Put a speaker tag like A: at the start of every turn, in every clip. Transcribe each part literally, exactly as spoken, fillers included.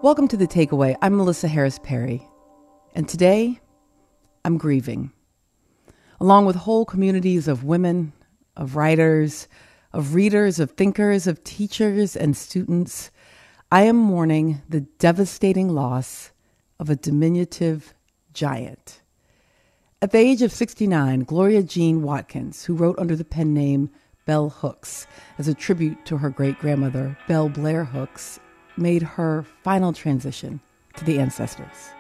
A: Welcome to The Takeaway. I'm Melissa Harris Perry, and today I'm grieving. Along with whole communities of women, of writers, of readers, of thinkers, of teachers and students, I am mourning the devastating loss of a diminutive giant. At the age of sixty-nine, Gloria Jean Watkins, who wrote under the pen name Bell Hooks as a tribute to her great-grandmother, Belle Blair Hooks, made her final transition to the ancestors.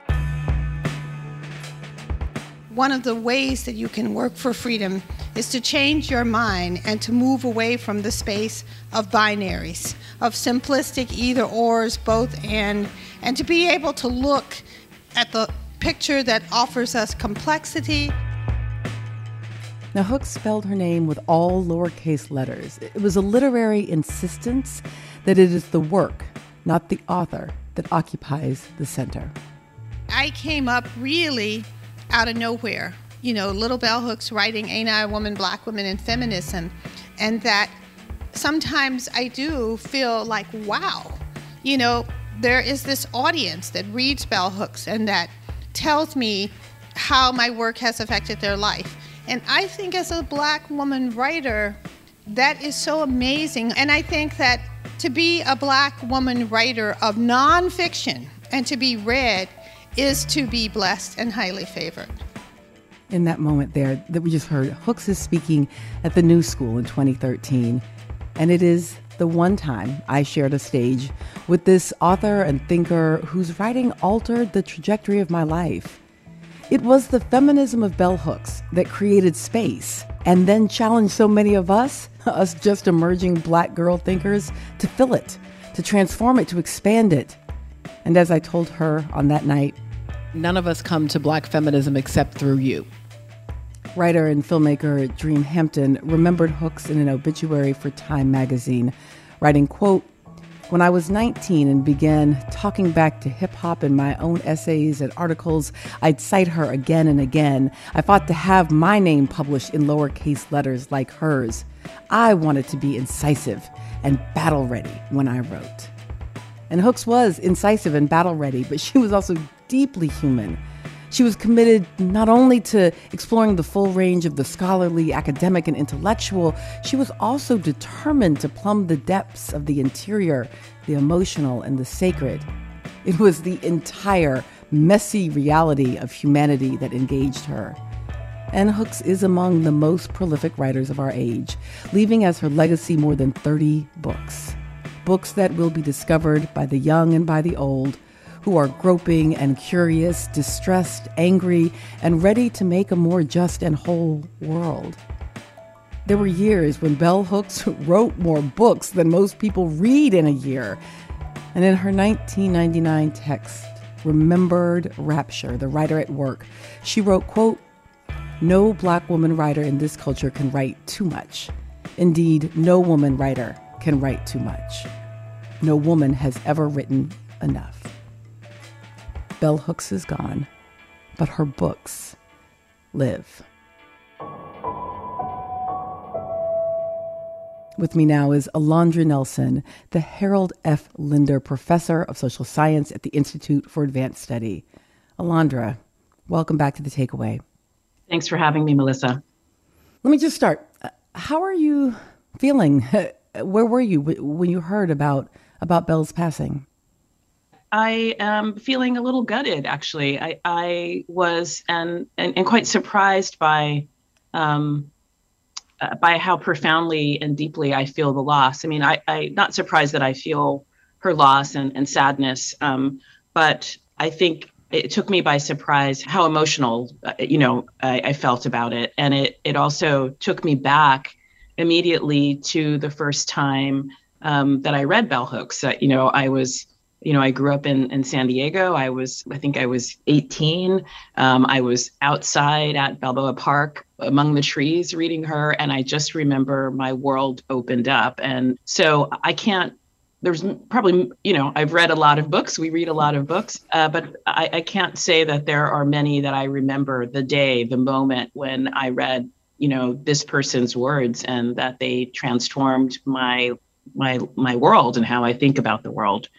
B: One of the ways that you can work for freedom is to change your mind and to move away from the space of binaries, of simplistic either ors, both and, and to be able to look at the picture that offers us complexity.
A: Now, Hooks spelled her name with all lowercase letters. It was a literary insistence that it is the work, not the author, that occupies the center.
B: I came up really out of nowhere. You know, Little Bell Hooks writing Ain't I a Woman, Black Women, and Feminism. And that sometimes I do feel like, wow, you know, there is this audience that reads Bell Hooks and that tells me how my work has affected their life. And I think as a Black woman writer, that is so amazing. And I think that to be a Black woman writer of nonfiction and to be read is to be blessed and highly favored.
A: In that moment there that we just heard, Hooks is speaking at the New School in twenty thirteen. And it is the one time I shared a stage with this author and thinker whose writing altered the trajectory of my life. It was the feminism of Bell Hooks that created space and then challenged so many of us, us just emerging Black girl thinkers, to fill it, to transform it, to expand it. And as I told her on that night, none of us come to Black feminism except through you. Writer and filmmaker Dream Hampton remembered Hooks in an obituary for Time magazine, writing, quote, "When I was nineteen and began talking back to hip-hop in my own essays and articles, I'd cite her again and again. I fought to have my name published in lowercase letters like hers. I wanted to be incisive and battle-ready when I wrote." And Hooks was incisive and battle-ready, but she was also deeply human. She was committed not only to exploring the full range of the scholarly, academic, and intellectual, she was also determined to plumb the depths of the interior, the emotional, and the sacred. It was the entire messy reality of humanity that engaged her. And Hooks is among the most prolific writers of our age, leaving as her legacy more than thirty books. Books that will be discovered by the young and by the old, who are groping and curious, distressed, angry, and ready to make a more just and whole world. There were years when Bell Hooks wrote more books than most people read in a year. And in her nineteen ninety-nine text, Remembered Rapture, the writer at work, she wrote, quote, "No Black woman writer in this culture can write too much. Indeed, no woman writer can write too much. No woman has ever written enough." Bell Hooks is gone, but her books live. With me now is Alondra Nelson, the Harold F. Linder Professor of Social Science at the Institute for Advanced Study. Alondra, welcome back to The Takeaway.
C: Thanks for having me, Melissa.
A: Let me just start. How are you feeling? Where were you when you heard about, about Bell's passing?
C: I am feeling a little gutted, actually. I, I was and, and and quite surprised by um, uh, by how profoundly and deeply I feel the loss. I mean, I, I not surprised that I feel her loss and, and sadness, um, but I think it took me by surprise how emotional, uh, you know, I, I felt about it, and it it also took me back immediately to the first time um, that I read Bell Hooks. Uh, you know, I was. You know, I grew up in, in San Diego. I was, I think I was eighteen. Um, I was outside at Balboa Park among the trees reading her. And I just remember my world opened up. And so I can't, there's probably, you know, I've read a lot of books. We read a lot of books, uh, but I, I can't say that there are many that I remember the day, the moment when I read, you know, this person's words and that they transformed my, my, my world and how I think about the world.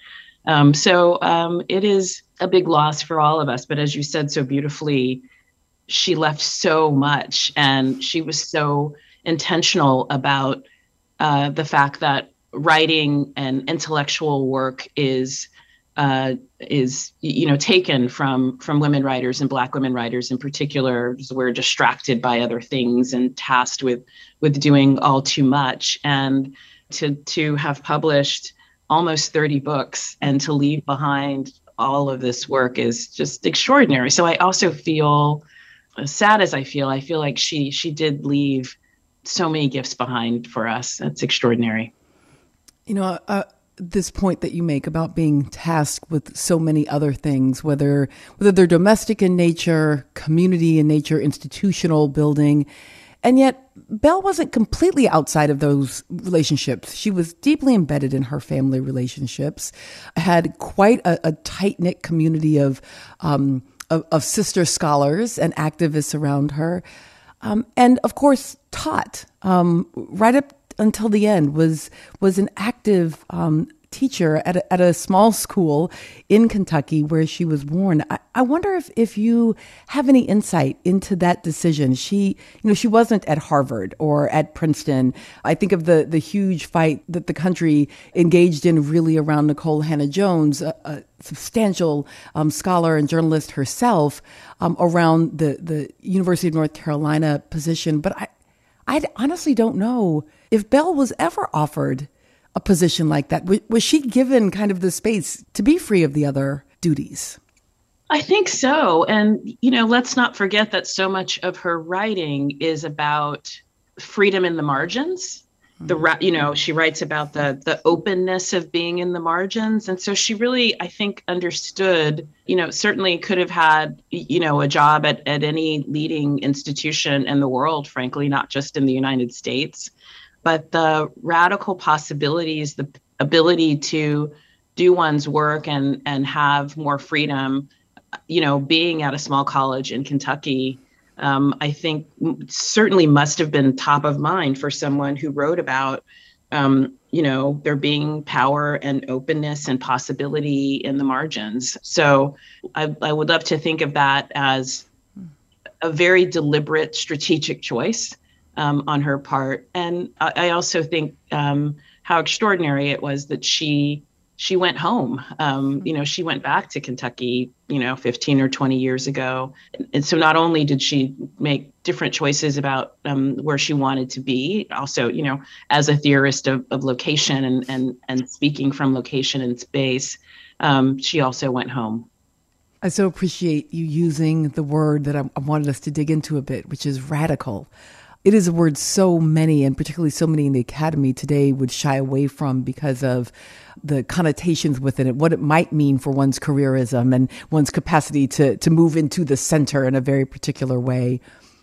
C: Um, so um, it is a big loss for all of us. But as you said so beautifully, she left so much, and she was so intentional about uh, the fact that writing and intellectual work is uh, is you know taken from from women writers and Black women writers in particular. We're distracted by other things and tasked with with doing all too much. And to to have published almost thirty books and to leave behind all of this work is just extraordinary. So I also feel, as sad as I feel, I feel like she she did leave so many gifts behind for us. That's extraordinary.
A: You know, uh, this point that you make about being tasked with so many other things, whether whether they're domestic in nature, community in nature, institutional building, and yet Belle wasn't completely outside of those relationships. She was deeply embedded in her family relationships, had quite a, a tight-knit community of, um, of of sister scholars and activists around her, um, and of course taught um, right up until the end. Was was an active um, teacher at a, at a small school in Kentucky where she was born. I, I wonder if, if you have any insight into that decision. She, you know, she wasn't at Harvard or at Princeton. I think of the, the huge fight that the country engaged in really around Nikole Hannah-Jones, a, a substantial um, scholar and journalist herself, um, around the, the University of North Carolina position. But I, I honestly don't know if Belle was ever offered a position like that. Was she given kind of the space to be free of the other duties?
C: I think so. And, you know, let's not forget that so much of her writing is about freedom in the margins. Mm-hmm. The, you know, she writes about the the openness of being in the margins. And so she really, I think, understood, you know, certainly could have had, you know, a job at, at any leading institution in the world, frankly, not just in the United States. But the radical possibilities, the ability to do one's work and and have more freedom, you know, being at a small college in Kentucky, um, I think certainly must have been top of mind for someone who wrote about, um, you know, there being power and openness and possibility in the margins. So I, I would love to think of that as a very deliberate, strategic choice Um, on her part. And I, I also think um, how extraordinary it was that she she went home. Um, you know, she went back to Kentucky, you know, fifteen or twenty years ago. And so not only did she make different choices about um, where she wanted to be, also, you know, as a theorist of, of location and, and, and speaking from location and space, um, she also went home.
A: I so appreciate you using the word that I, I wanted us to dig into a bit, which is radical. It is a word so many, and particularly so many in the academy today, would shy away from because of the connotations within it, what it might mean for one's careerism and one's capacity to, to move into the center in a very particular way.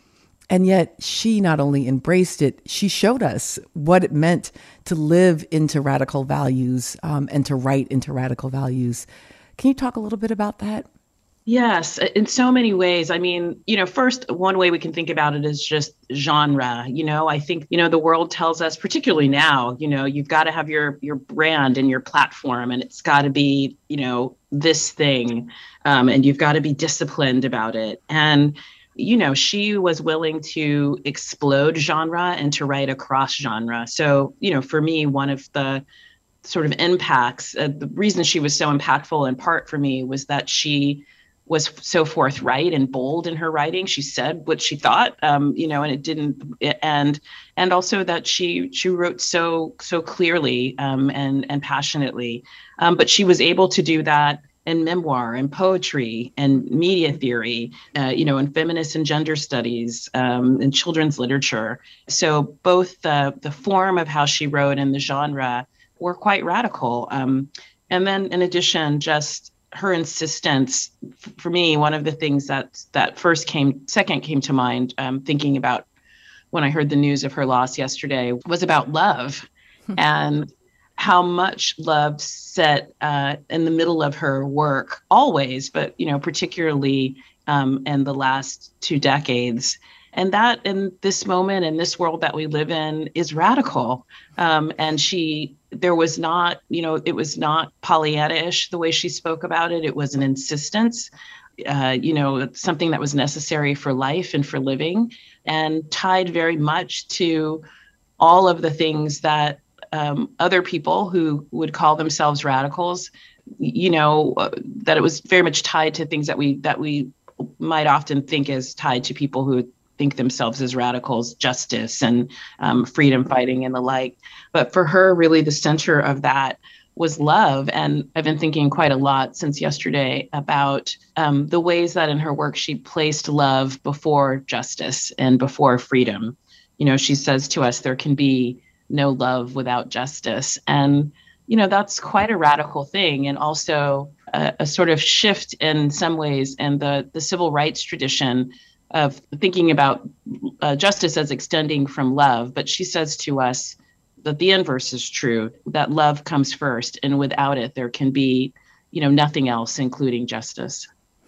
A: And yet she not only embraced it, she showed us what it meant to live into radical values um, and to write into radical values. Can you talk a little bit about that?
C: Yes, in so many ways. I mean, you know, first, one way we can think about it is just genre. You know, I think, you know, the world tells us, particularly now, you know, you've got to have your your brand and your platform, and it's got to be, you know, this thing, um, and you've got to be disciplined about it. And, you know, she was willing to explode genre and to write across genre. So, you know, for me, one of the sort of impacts, uh, the reason she was so impactful in part for me was that she was so forthright and bold in her writing. She said what she thought, um, you know, and it didn't, and and also that she she wrote so so clearly um, and and passionately. Um, but she was able to do that in memoir and poetry and media theory, uh, you know, in feminist and gender studies, um, and children's literature. So both the the form of how she wrote and the genre were quite radical. Um, and then in addition, just her insistence, for me, one of the things that that first came, second came to mind, um, thinking about when I heard the news of her loss yesterday, was about love and how much love sat uh, in the middle of her work always, but, you know, particularly um, in the last two decades. And that in this moment, in this world that we live in, is radical. Um, and she, there was not, you know, it was not Pollyanna-ish the way she spoke about it. It was an insistence, uh, you know, something that was necessary for life and for living, and tied very much to all of the things that um, other people who would call themselves radicals, you know, uh, that it was very much tied to things that we that we might often think as tied to people who think themselves as radicals, justice and um, freedom fighting and the like. But for her, really the center of that was love. And I've been thinking quite a lot since yesterday about um, the ways that in her work she placed love before justice and before freedom. You know, she says to us, there can be no love without justice. And, you know, that's quite a radical thing. And also a, a sort of shift in some ways in the, the civil rights tradition of thinking about uh, justice as extending from love. But she says to us that the inverse is true, that love comes first. And without it, there can be, you know, nothing else, including justice.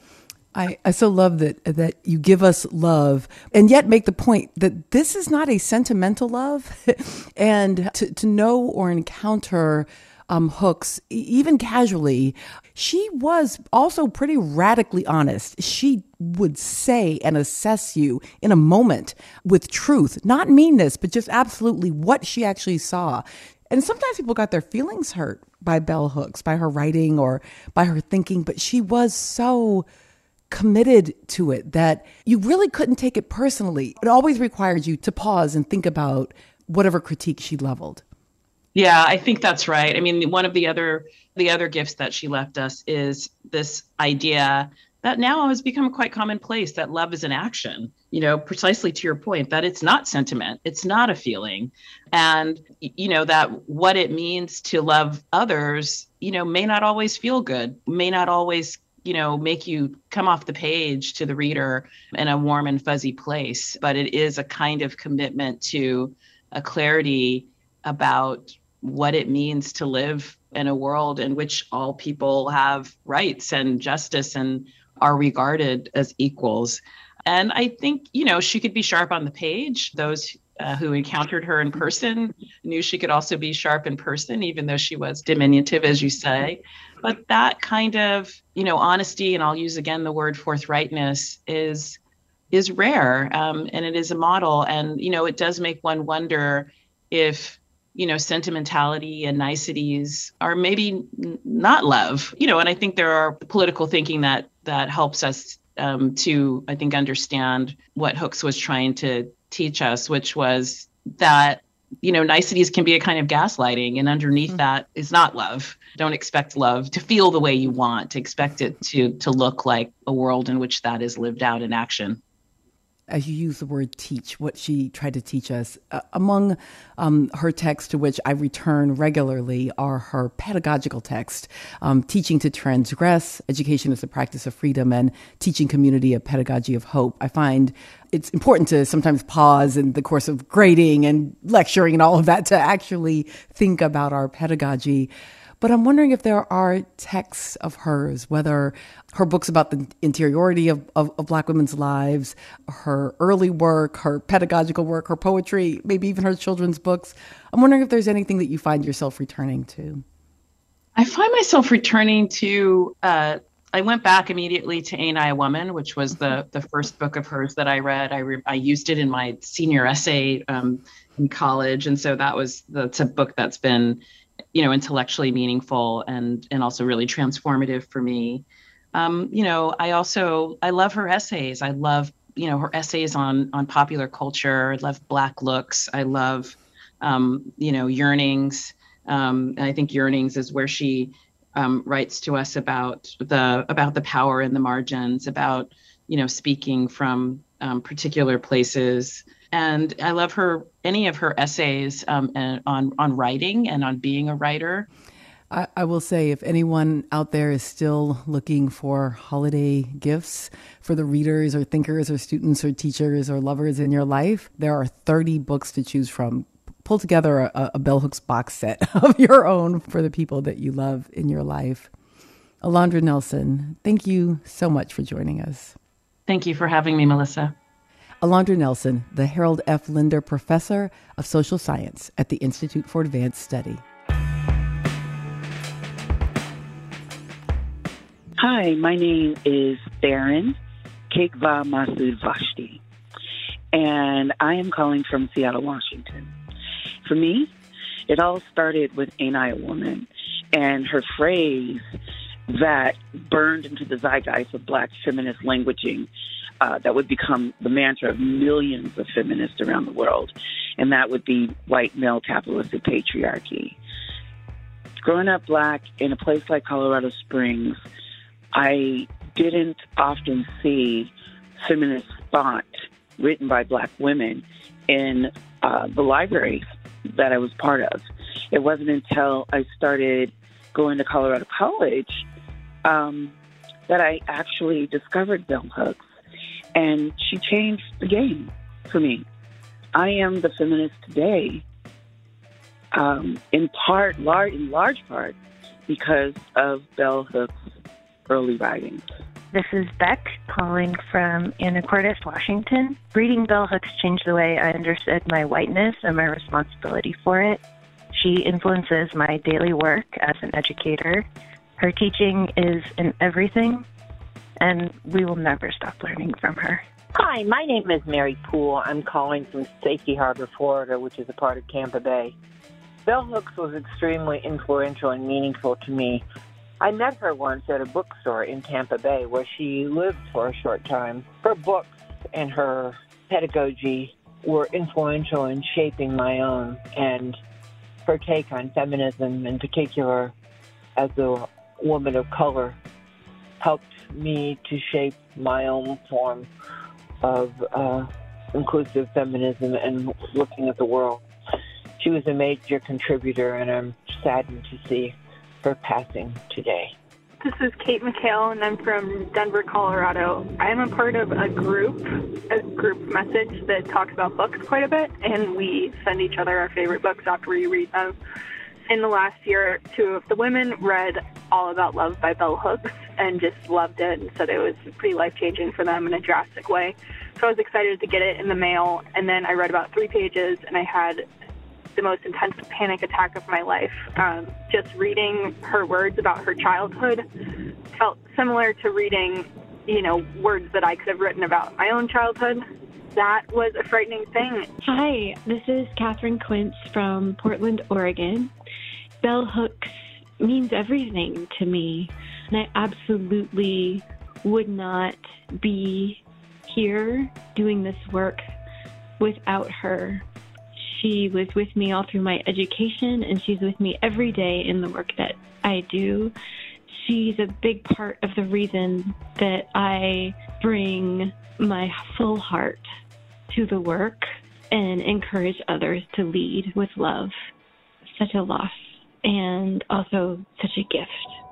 A: I, I so love that that you give us love and yet make the point that this is not a sentimental love. And to, to know or encounter um, Hooks, even casually, she was also pretty radically honest. She would say and assess you in a moment with truth, not meanness, but just absolutely what she actually saw. And sometimes people got their feelings hurt by Bell Hooks, by her writing or by her thinking, but she was so committed to it that you really couldn't take it personally. It always required you to pause and think about whatever critique she leveled.
C: Yeah, I think that's right. I mean, one of the other the other gifts that she left us is this idea that now has become quite commonplace, that love is an action, you know, precisely to your point, that it's not sentiment, it's not a feeling. And, you know, that what it means to love others, you know, may not always feel good, may not always, you know, make you come off the page to the reader in a warm and fuzzy place. But it is a kind of commitment to a clarity about what it means to live in a world in which all people have rights and justice and are regarded as equals. And I think, you know, she could be sharp on the page. Those uh, who encountered her in person knew she could also be sharp in person, even though she was diminutive, as you say. But that kind of, you know, honesty, and I'll use again the word forthrightness, is is rare, um, and it is a model. And, you know, it does make one wonder if, you know, sentimentality and niceties are maybe n- not love, you know, and I think there are political thinking that that helps us um, to, I think, understand what Hooks was trying to teach us, which was that, you know, niceties can be a kind of gaslighting, and underneath mm-hmm. that is not love. Don't expect love to feel the way you want, expect it to to look like a world in which that is lived out in action.
A: As you use the word teach, what she tried to teach us, uh, among um, her texts to which I return regularly are her pedagogical texts, um, Teaching to Transgress, Education as the Practice of Freedom, and Teaching Community, a Pedagogy of Hope. I find it's important to sometimes pause in the course of grading and lecturing and all of that to actually think about our pedagogy. But I'm wondering if there are texts of hers, whether her books about the interiority of, of, of Black women's lives, her early work, her pedagogical work, her poetry, maybe even her children's books. I'm wondering if there's anything that you find yourself returning to.
C: I find myself returning to, uh, I went back immediately to Ain't I a Woman, which was the, the first book of hers that I read. I, re- I used it in my senior essay um, in college. And so that was, that's a book that's been, you know, intellectually meaningful and and also really transformative for me. Um, you know, I also, I love her essays. I love, you know, her essays on on popular culture. I love Black Looks. I love, um, you know, Yearnings. Um, and I think Yearnings is where she um, writes to us about the about the power in the margins, about, you know, speaking from um, particular places. And I love her, any of her essays um, on, on writing and on being a writer.
A: I, I will say, if anyone out there is still looking for holiday gifts for the readers or thinkers or students or teachers or lovers in your life, there are thirty books to choose from. Pull together a, a Bell Hooks box set of your own for the people that you love in your life. Alondra Nelson, thank you so much for joining us.
C: Thank you for having me, Melissa.
A: Alondra Nelson, the Harold F. Linder Professor of Social Science at the Institute for Advanced Study.
D: Hi, my name is Theron Kekva Masud Vashti, and I am calling from Seattle, Washington. For me, it all started with Ain't I a Woman, and her phrase that burned into the zeitgeist of Black feminist languaging uh, that would become the mantra of millions of feminists around the world, and that would be white male capitalistic patriarchy. Growing up Black in a place like Colorado Springs, I didn't often see feminist thought written by Black women in uh, the libraries that I was part of. It wasn't until I started going to Colorado College um, that I actually discovered Bell Hooks, and she changed the game for me. I am the feminist today, um, in part, large, in large part, because of Bell Hooks' early writings.
E: This is Beck calling from Anacortes, Washington. Reading Bell Hooks changed the way I understood my whiteness and my responsibility for it. She influences my daily work as an educator. Her teaching is in everything, and we will never stop learning from her.
F: Hi, my name is Mary Poole. I'm calling from Safety Harbor, Florida, which is a part of Tampa Bay. Bell Hooks was extremely influential and meaningful to me. I met her once at a bookstore in Tampa Bay where she lived for a short time. Her books and her pedagogy were influential in shaping my own, and her take on feminism in particular as a woman of color helped me to shape my own form of uh, inclusive feminism and looking at the world. She was a major contributor, and I'm saddened to see her passing today.
G: This is Kate McHale, and I'm from Denver, Colorado. I'm a part of a group, a group message that talks about books quite a bit, and we send each other our favorite books after we read them. In the last year, two of the women read All About Love by Bell Hooks and just loved it and said it was pretty life-changing for them in a drastic way. So I was excited to get it in the mail, and then I read about three pages, and I had the most intense panic attack of my life. Um, just reading her words about her childhood felt similar to reading, you know, words that I could have written about my own childhood. That was a frightening thing.
H: Hi, this is Catherine Quince from Portland, Oregon. Bell Hooks means everything to me, and I absolutely would not be here doing this work without her. She was with me all through my education, and she's with me every day in the work that I do. She's a big part of the reason that I bring my full heart to the work and encourage others to lead with love. Such a loss, and also such a gift.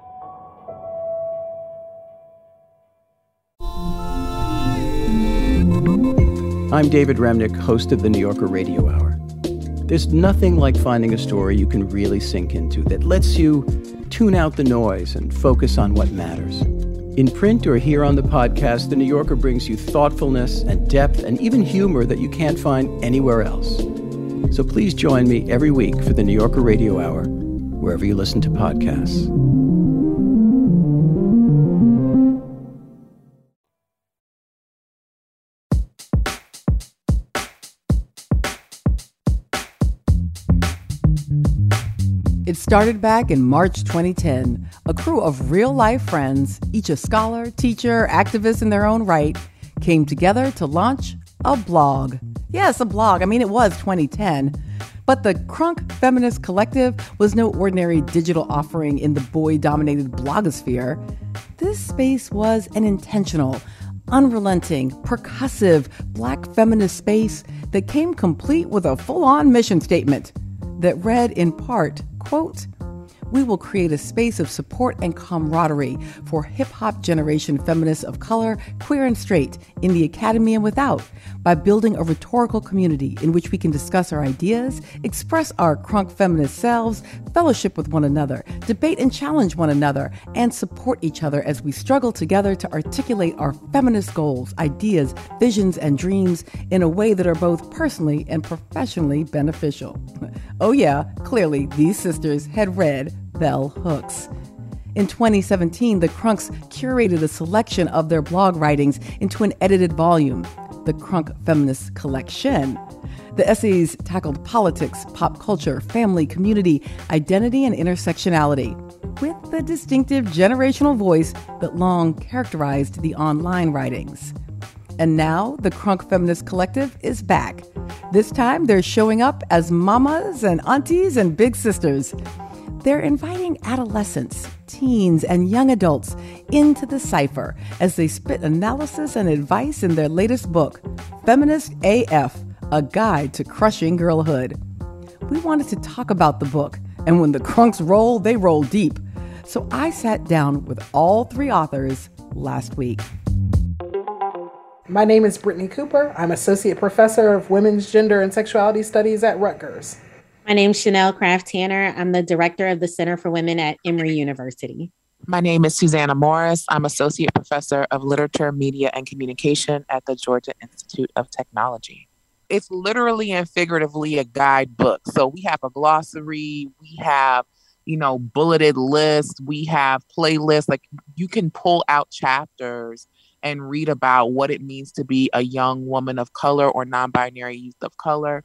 I: I'm David Remnick, host of the New Yorker Radio Hour. There's nothing like finding a story you can really sink into that lets you tune out the noise and focus on what matters. In print or here on the podcast, The New Yorker brings you thoughtfulness and depth and even humor that you can't find anywhere else. So please join me every week for the New Yorker Radio Hour, wherever you listen to podcasts.
A: It started back in March twenty ten. A crew of real-life friends, each a scholar, teacher, activist in their own right, came together to launch a blog. Yes, a blog. I mean, it was twenty ten. But the Crunk Feminist Collective was no ordinary digital offering in the boy-dominated blogosphere. This space was an intentional, unrelenting, percussive Black feminist space that came complete with a full-on mission statement that read in part, quote, we will create a space of support and camaraderie for hip-hop generation feminists of color, queer and straight, in the academy and without, by building a rhetorical community in which we can discuss our ideas, express our crunk feminist selves, fellowship with one another, debate and challenge one another, and support each other as we struggle together to articulate our feminist goals, ideas, visions, and dreams in a way that are both personally and professionally beneficial. Oh yeah, clearly these sisters had read Bell Hooks. In twenty seventeen, the Crunks curated a selection of their blog writings into an edited volume, the Crunk Feminist Collection. The essays tackled politics, pop culture, family, community, identity, and intersectionality, with the distinctive generational voice that long characterized the online writings. And now the Crunk Feminist Collective is back. This time they're showing up as mamas and aunties and big sisters. They're inviting adolescents, teens, and young adults into the cipher as they spit analysis and advice in their latest book, Feminist A F, A Guide to Crushing Girlhood. We wanted to talk about the book, and when the Crunks roll, they roll deep. So I sat down with all three authors last week.
J: My name is Brittany Cooper. I'm Associate Professor of Women's Gender and Sexuality Studies at Rutgers.
K: My name is Chanel Kraft Tanner. I'm the Director of the Center for Women at Emory University.
L: My name is Susanna Morris. I'm Associate Professor of Literature, Media, and Communication at the Georgia Institute of Technology. It's literally and figuratively a guidebook. So we have a glossary, we have, you know, bulleted lists, we have playlists. Like, you can pull out chapters and read about what it means to be a young woman of color or non-binary youth of color.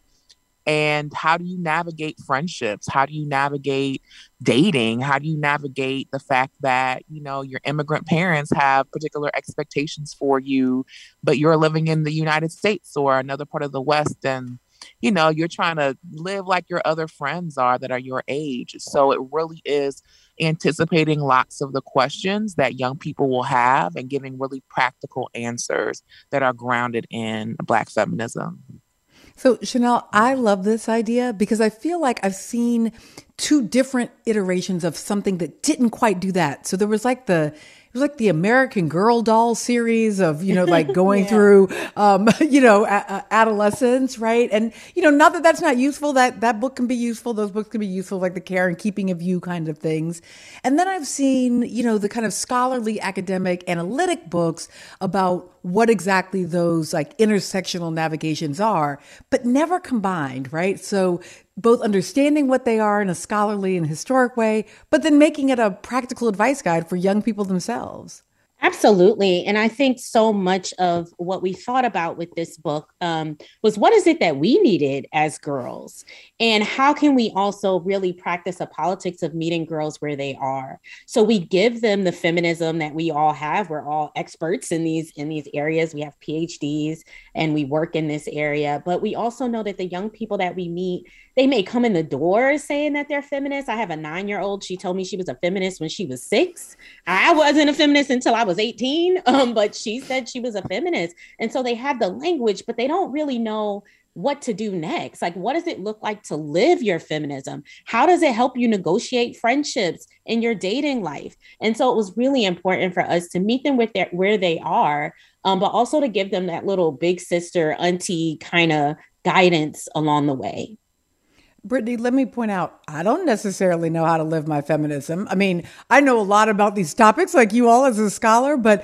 L: And how do you navigate friendships? How do you navigate dating? How do you navigate the fact that, you know, your immigrant parents have particular expectations for you, but you're living in the United States or another part of the West, and, you know, you're trying to live like your other friends are that are your age. So it really is anticipating lots of the questions that young people will have and giving really practical answers that are grounded in Black feminism.
A: So, Chanel, I love this idea because I feel like I've seen two different iterations of something that didn't quite do that. So there was like the, it was like the American Girl doll series of, you know, like going yeah. through, um, you know, a- a- adolescence, right? And, you know, not that that's not useful, that, that book can be useful. Those books can be useful, like the Care and Keeping of You kind of things. And then I've seen, you know, the kind of scholarly, academic, analytic books about what exactly those like intersectional navigations are, but never combined, right? So both understanding what they are in a scholarly and historic way, but then making it a practical advice guide for young people themselves.
K: Absolutely. And I think so much of what we thought about with this book um, was what is it that we needed as girls? And how can we also really practice a politics of meeting girls where they are? So we give them the feminism that we all have. We're all experts in these in these areas. We have P H Ds and we work in this area. But we also know that the young people that we meet, they may come in the door saying that they're feminists. I have a nine-year-old. She told me she was a feminist when she was six. I wasn't a feminist until I was eighteen, um, but she said she was a feminist. And so they have the language, but they don't really know what to do next. Like, what does it look like to live your feminism? How does it help you negotiate friendships in your dating life? And so it was really important for us to meet them with their, where they are, um, but also to give them that little big sister, auntie kind of guidance along the way.
A: Brittany, let me point out, I don't necessarily know how to live my feminism. I mean, I know a lot about these topics like you all as a scholar, but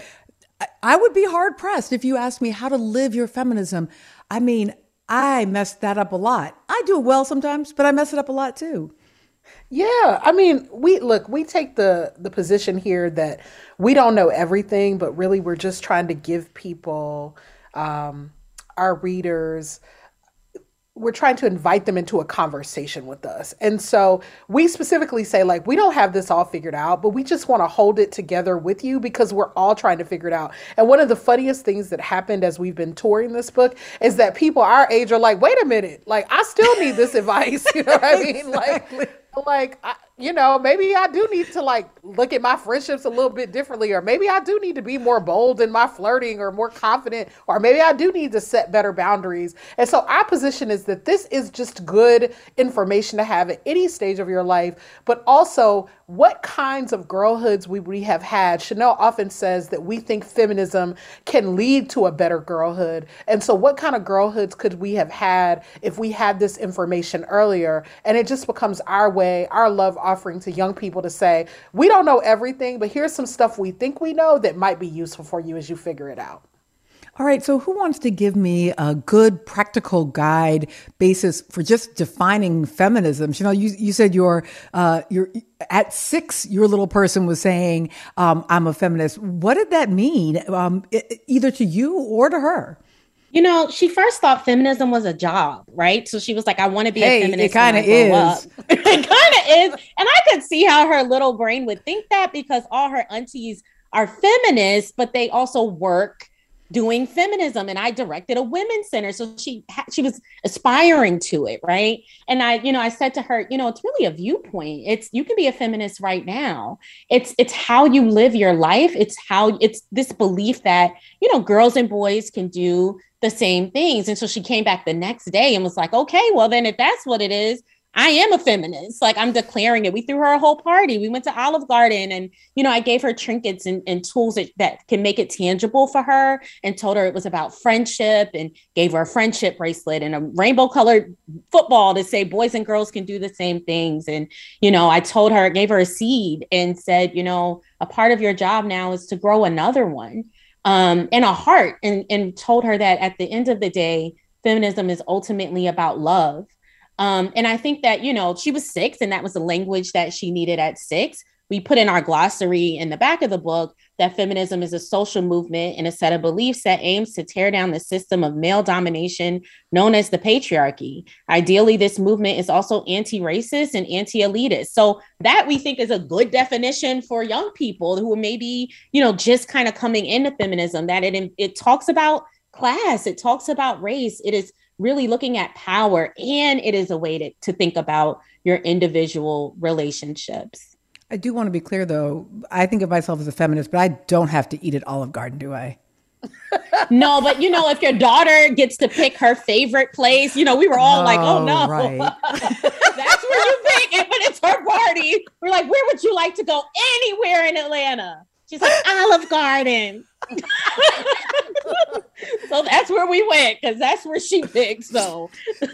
A: I would be hard pressed if you asked me how to live your feminism. I mean, I messed that up a lot. I do it well sometimes, but I mess it up a lot too.
J: Yeah, I mean, we look, we take the the position here that we don't know everything, but really we're just trying to give people, um, our readers, we're trying to invite them into a conversation with us. And so we specifically say, like, we don't have this all figured out, but we just want to hold it together with you because we're all trying to figure it out. And one of the funniest things that happened as we've been touring this book is that people our age are like, wait a minute, like, I still need this advice. You know what I mean? Exactly. Like, like, I, you know, maybe I do need to like look at my friendships a little bit differently, or maybe I do need to be more bold in my flirting or more confident, or maybe I do need to set better boundaries. And so our position is that this is just good information to have at any stage of your life, but also what kinds of girlhoods we, we have had. Chanel often says that we think feminism can lead to a better girlhood. And so what kind of girlhoods could we have had if we had this information earlier? And it just becomes our way, our love offering to young people to say, we don't know everything, but here's some stuff we think we know that might be useful for you as you figure it out.
A: All right. So who wants to give me a good practical guide basis for just defining feminism? You know, you, you said you're, uh, you're at six, your little person was saying, um, I'm a feminist. What did that mean? Um, it, either to you or to her?
K: You know, she first thought feminism was a job, right? So she was like, I want to be
A: hey,
K: a feminist.
A: It kind of is.
K: It kind of is. And I could see how her little brain would think that, because all her aunties are feminists, but they also work doing feminism. And I directed a women's center. So she ha- she was aspiring to it, right? And I, you know, I said to her, you know, it's really a viewpoint. It's, you can be a feminist right now. It's, it's how you live your life. It's how, it's this belief that, you know, girls and boys can do the same things. And so she came back the next day and was like, okay, well then if that's what it is, I am a feminist. Like, I'm declaring it. We threw her a whole party. We went to Olive Garden and, you know, I gave her trinkets and, and tools that, that can make it tangible for her, and told her it was about friendship, and gave her a friendship bracelet and a rainbow colored football to say boys and girls can do the same things. And, you know, I told her, gave her a seed and said, you know, a part of your job now is to grow another one, um, and a heart, and, and told her that at the end of the day, feminism is ultimately about love. Um, and I think that, you know, she was six and that was the language that she needed at six. We put in our glossary in the back of the book that feminism is a social movement and a set of beliefs that aims to tear down the system of male domination known as the patriarchy. Ideally, this movement is also anti-racist and anti-elitist. So that we think is a good definition for young people who are maybe, you know, just kind of coming into feminism, that it, it talks about class, it talks about race, it is really looking at power, and it is a way to, to think about your individual relationships.
A: I do want to be clear, though. I think of myself as a feminist, but I don't have to eat at Olive Garden, do I?
K: No, but you know, if your daughter gets to pick her favorite place, you know, we were all oh, like, oh no,
A: right.
K: That's where you pick it, but it's her party. We're like, where would you like to go? Anywhere in Atlanta. She's like, Olive Garden. So that's where we went, because that's where she picked. So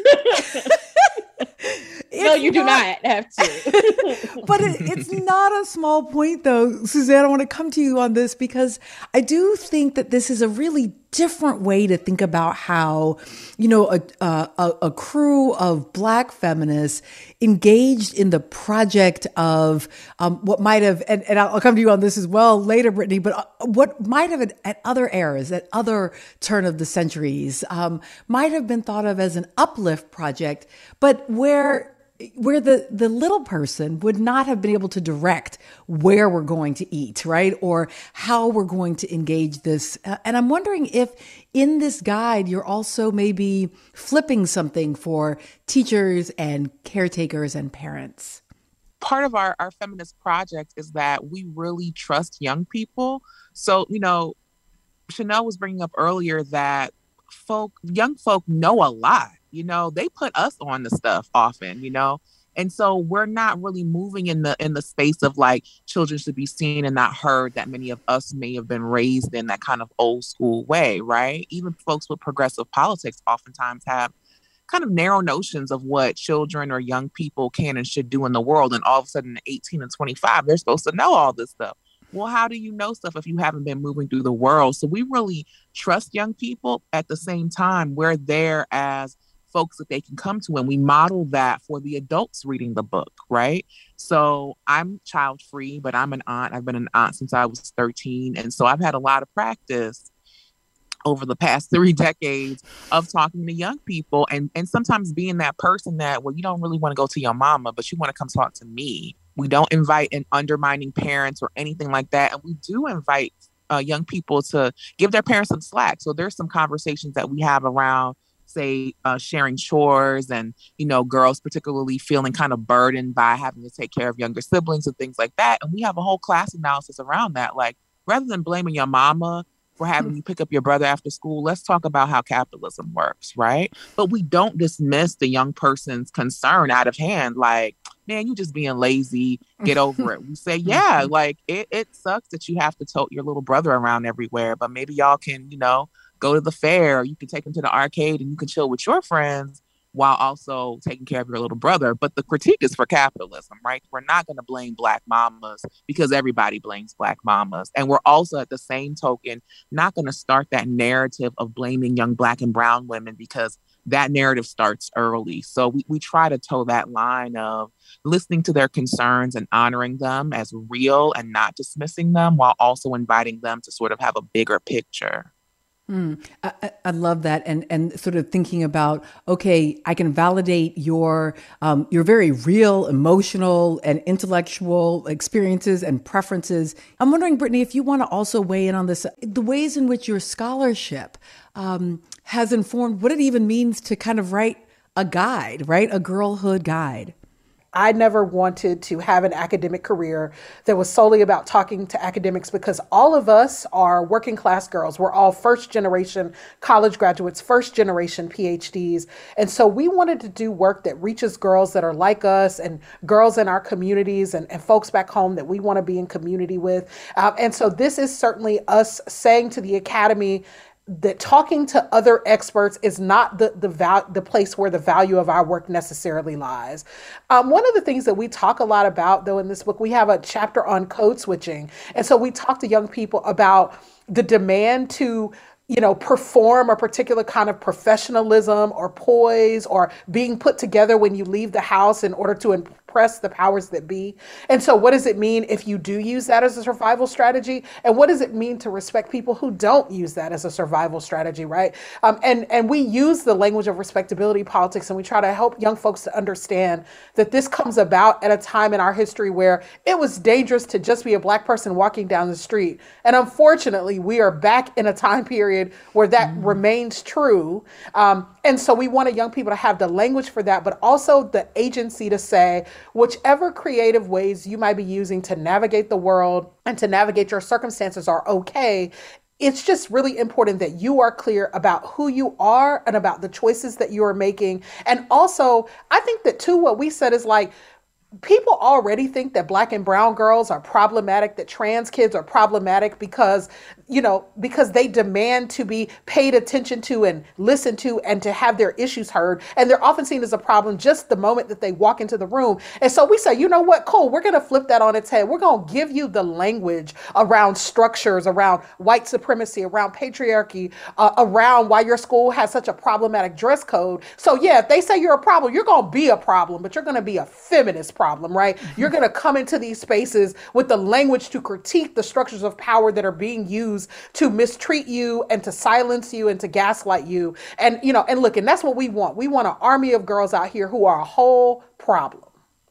K: no, you not, do not have to.
A: But it, it's not a small point, though, Suzanne. I want to come to you on this, because I do think that this is a really different way to think about how, you know, a, a, a crew of Black feminists engaged in the project of um, what might have, and, and I'll come to you on this as well later, Brittany, but what might have at, at other eras, at other turn of the centuries, um, might have been thought of as an uplift project, but where where the, the little person would not have been able to direct where we're going to eat, right? Or how we're going to engage this. Uh, and I'm wondering if in this guide, you're also maybe flipping something for teachers and caretakers and parents.
L: Part of our, our feminist project is that we really trust young people. So, you know, Chanel was bringing up earlier that folk, young folk know a lot. You know, they put us on the stuff often, you know, and so we're not really moving in the in the space of like children should be seen and not heard that many of us may have been raised in that kind of old school way. Right. Even folks with progressive politics oftentimes have kind of narrow notions of what children or young people can and should do in the world. And all of a sudden, at eighteen and twenty-five, they're supposed to know all this stuff. Well, how do you know stuff if you haven't been moving through the world? So we really trust young people. At the same time, we're there as folks that they can come to, and we model that for the adults reading the book, right? So I'm child free, but I'm an aunt. I've been an aunt since I was thirteen. And so I've had a lot of practice over the past three decades of talking to young people, and, and sometimes being that person that, well, you don't really want to go to your mama, but you want to come talk to me. We don't invite an undermining parents or anything like that. And we do invite uh, young people to give their parents some slack. So there's some conversations that we have around say, uh, sharing chores and, you know, girls particularly feeling kind of burdened by having to take care of younger siblings and things like that. And we have a whole class analysis around that. Like, rather than blaming your mama for having you pick up your brother after school, let's talk about how capitalism works, right? But we don't dismiss the young person's concern out of hand, like, man, you just being lazy, get over it. We say, yeah, like, it, it sucks that you have to tote your little brother around everywhere, but maybe y'all can, you know, go to the fair, or you can take him to the arcade and you can chill with your friends while also taking care of your little brother. But the critique is for capitalism, right? We're not going to blame Black mamas because everybody blames Black mamas. And we're also, at the same token, not going to start that narrative of blaming young Black and brown women, because that narrative starts early. So we, we try to toe that line of listening to their concerns and honoring them as real and not dismissing them, while also inviting them to sort of have a bigger picture.
A: Mm, I, I love that. And, and sort of thinking about, okay, I can validate your, um, your very real emotional and intellectual experiences and preferences. I'm wondering, Brittany, if you want to also weigh in on this, the ways in which your scholarship um, has informed what it even means to kind of write a guide, right? A girlhood guide.
J: I never wanted to have an academic career that was solely about talking to academics, because all of us are working class girls. We're all first generation college graduates, first generation P H Ds. And so we wanted to do work that reaches girls that are like us and girls in our communities and, and folks back home that we want to be in community with. Uh, and so this is certainly us saying to the Academy that talking to other experts is not the the, val- the place where the value of our work necessarily lies. Um, one of the things that we talk a lot about, though, in this book, we have a chapter on code switching. And so we talk to young people about the demand to, you know, perform a particular kind of professionalism or poise or being put together when you leave the house in order to impress the powers that be. And so what does it mean if you do use that as a survival strategy? And what does it mean to respect people who don't use that as a survival strategy, right? Um, and, and we use the language of respectability politics, and we try to help young folks to understand that this comes about at a time in our history where it was dangerous to just be a Black person walking down the street. And unfortunately, we are back in a time period where that mm. remains true. Um, and so we wanted young people to have the language for that, but also the agency to say, whichever creative ways you might be using to navigate the world and to navigate your circumstances are okay. It's just really important that you are clear about who you are and about the choices that you are making. And also, I think that too, what we said is like, people already think that Black and brown girls are problematic, that trans kids are problematic because, you know, because they demand to be paid attention to and listened to and to have their issues heard. And they're often seen as a problem just the moment that they walk into the room. And so we say, you know what, cool, we're going to flip that on its head. We're going to give you the language around structures, around white supremacy, around patriarchy, uh, around why your school has such a problematic dress code. So yeah, if they say you're a problem, you're going to be a problem, but you're going to be a feminist problem, right? Mm-hmm. You're going to come into these spaces with the language to critique the structures of power that are being used to mistreat you and to silence you and to gaslight you. And, you know, and look, and that's what we want. We want an army of girls out here who are a whole problem.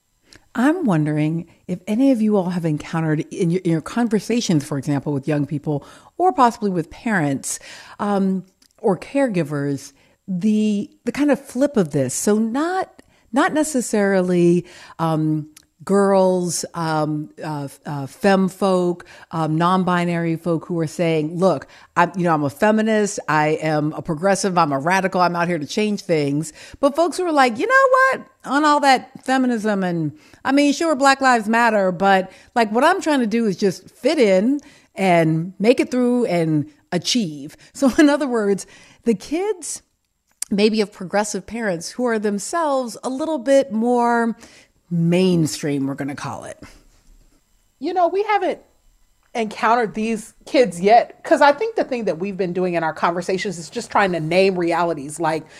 A: I'm wondering if any of you all have encountered in your, in your conversations, for example, with young people or possibly with parents um, or caregivers, the the kind of flip of this. So not Not necessarily um, girls, um, uh, uh, femme folk, um, non-binary folk who are saying, "Look, I'm, you know, I'm a feminist. I am a progressive. I'm a radical. I'm out here to change things." But folks who are like, "You know what? On all that feminism, and I mean, sure, Black Lives Matter, but like, what I'm trying to do is just fit in and make it through and achieve." So, in other words, the kids maybe of progressive parents who are themselves a little bit more mainstream, we're going to call it.
J: You know, we haven't encountered these kids yet, because I think the thing that we've been doing in our conversations is just trying to name realities. Like,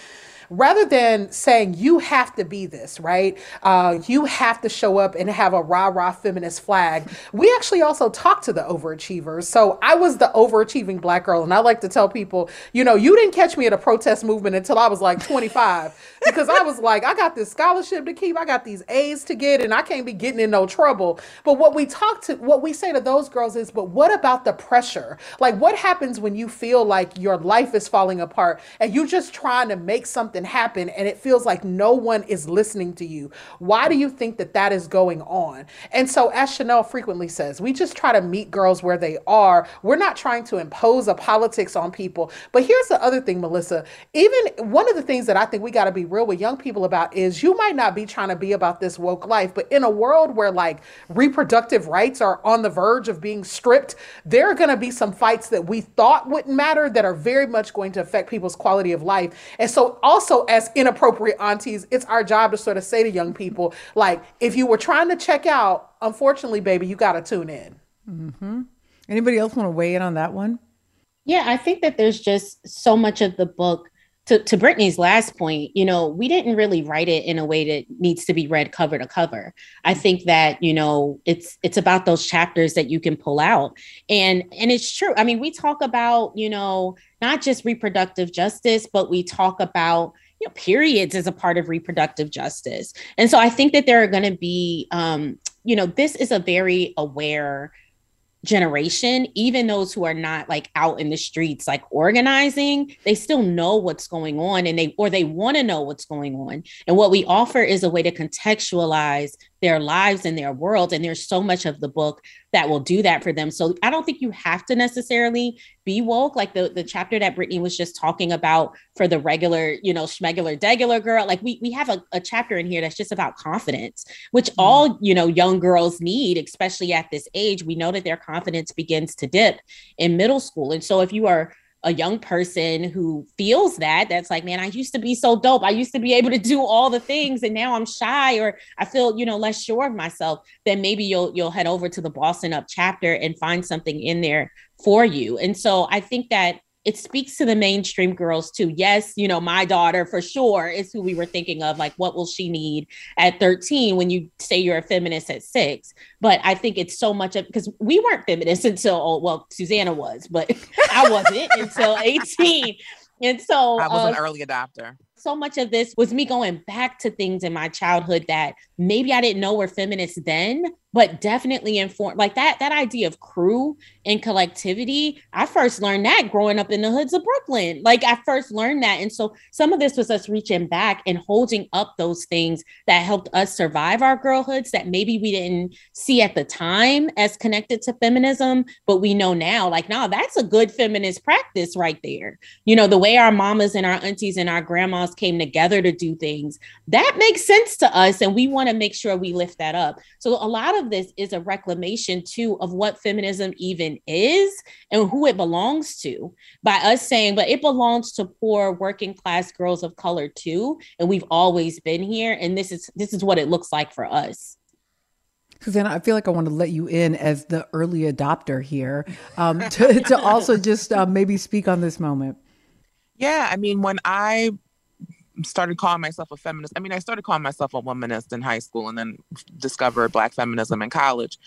J: rather than saying you have to be this, right? Uh, you have to show up and have a rah rah feminist flag. We actually also talk to the overachievers. So I was the overachieving Black girl, and I like to tell people, you know, you didn't catch me at a protest movement until I was like twenty-five, because I was like, I got this scholarship to keep, I got these A's to get, and I can't be getting in no trouble. But what we talk to, what we say to those girls is, but what about the pressure? Like, what happens when you feel like your life is falling apart and you just trying to make something happen and it feels like no one is listening to you? Why do you think that that is going on? And so, as Chanel frequently says, we just try to meet girls where they are. We're not trying to impose a politics on people. But here's the other thing, Melissa. Even one of the things that I think we got to be real with young people about is you might not be trying to be about this woke life, but in a world where like reproductive rights are on the verge of being stripped, there are going to be some fights that we thought wouldn't matter that are very much going to affect people's quality of life. And so also, as inappropriate aunties, it's our job to sort of say to young people, like, if you were trying to check out, unfortunately, baby, you got to tune in.
A: Mm-hmm. Anybody else want to weigh in on that one?
K: Yeah, I think that there's just so much of the book. To, to Brittany's last point, you know, we didn't really write it in a way that needs to be read cover to cover. I think that, you know, it's it's about those chapters that you can pull out. And and it's true. I mean, we talk about, you know, not just reproductive justice, but we talk about, you know, periods as a part of reproductive justice. And so I think that there are going to be, um, you know, this is a very aware generation. Even those who are not like out in the streets like organizing, they still know what's going on, and they or they want to know what's going on. And what we offer is a way to contextualize their lives and their world. And there's so much of the book that will do that for them. So I don't think you have to necessarily be woke, like the, the chapter that Brittany was just talking about for the regular, you know, schmegular, degular girl. Like we we have a, a chapter in here that's just about confidence, which mm-hmm. all, you know, young girls need, especially at this age. We know that their confidence begins to dip in middle school. And so if you are a young person who feels that, that's like, man, I used to be so dope. I used to be able to do all the things, and now I'm shy, or I feel, you know, less sure of myself, then maybe you'll you'll head over to the Bossing Up chapter and find something in there for you. And so I think that it speaks to the mainstream girls too. Yes, you know, my daughter for sure is who we were thinking of, like, what will she need at thirteen when you say you're a feminist at six? But I think it's so much of, because we weren't feminists until, oh, well, Susanna was, but I wasn't until eighteen. And so
L: I was
K: uh,
L: an early adopter.
K: So much of this was me going back to things in my childhood that maybe I didn't know were feminist then, but definitely informed, like that, that idea of crew and collectivity. I first learned that growing up in the hoods of Brooklyn. Like I first learned that. And so some of this was us reaching back and holding up those things that helped us survive our girlhoods that maybe we didn't see at the time as connected to feminism, but we know now, like, no, that's a good feminist practice right there. You know, the way our mamas and our aunties and our grandmas came together to do things, that makes sense to us. And we want to make sure we lift that up. So a lot of this is a reclamation too of what feminism even is and who it belongs to, by us saying, but it belongs to poor working class girls of color too. And we've always been here. And this is, this is what it looks like for us.
A: Susanna, I feel like I want to let you in as the early adopter here, um, to, to also just uh, maybe speak on this moment.
L: Yeah, I mean, when I started calling myself a feminist, I mean, I started calling myself a womanist in high school and then discovered Black feminism in college.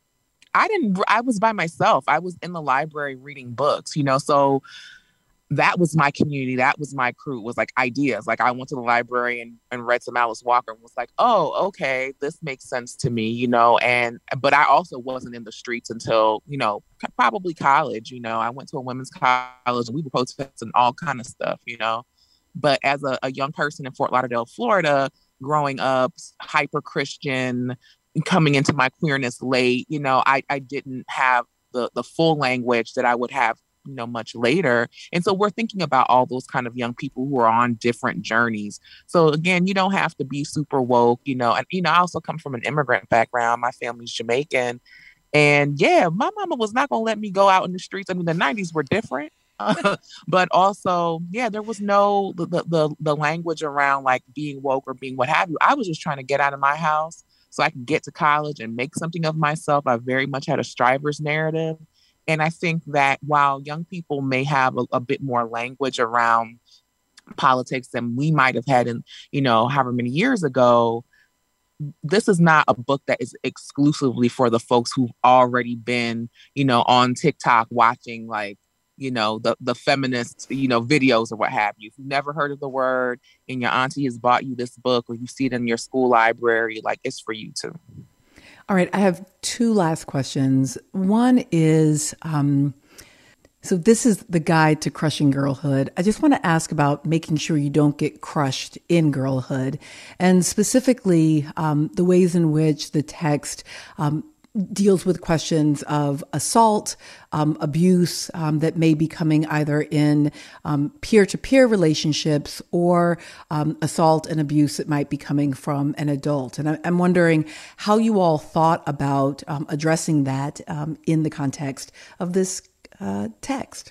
L: I didn't, I was by myself. I was in the library reading books, you know, so that was my community. That was my crew, was like ideas. Like I went to the library and, and read some Alice Walker and was like, oh, okay, this makes sense to me, you know, and, but I also wasn't in the streets until, you know, probably college, you know, I went to a women's college and we were protesting all kind of stuff, you know. But as a, a young person in Fort Lauderdale, Florida, growing up, hyper Christian, coming into my queerness late, you know, I, I didn't have the, the full language that I would have, you know, much later. And so we're thinking about all those kind of young people who are on different journeys. So again, you don't have to be super woke, you know, and, you know, I also come from an immigrant background. My family's Jamaican. And yeah, my mama was not going to let me go out in the streets. I mean, the nineties were different. Uh, but also, yeah, there was no the, the the language around like being woke or being what have you. I was just trying to get out of my house so I could get to college and make something of myself. I very much had a striver's narrative. And I think that while young people may have a, a bit more language around politics than we might have had in, you know, however many years ago. This is not a book that is exclusively for the folks who've already been, you know, on TikTok watching like, you know, the, the feminist, you know, videos or what have you. If you've never heard of the word and your auntie has bought you this book or you see it in your school library, like it's for you too.
A: All right. I have two last questions. One is, um, so this is the guide to crushing girlhood. I just want to ask about making sure you don't get crushed in girlhood, and specifically um, the ways in which the text um, deals with questions of assault, um, abuse um, that may be coming either in um, peer-to-peer relationships or um, assault and abuse that might be coming from an adult. And I, I'm wondering how you all thought about um, addressing that um, in the context of this Uh, text.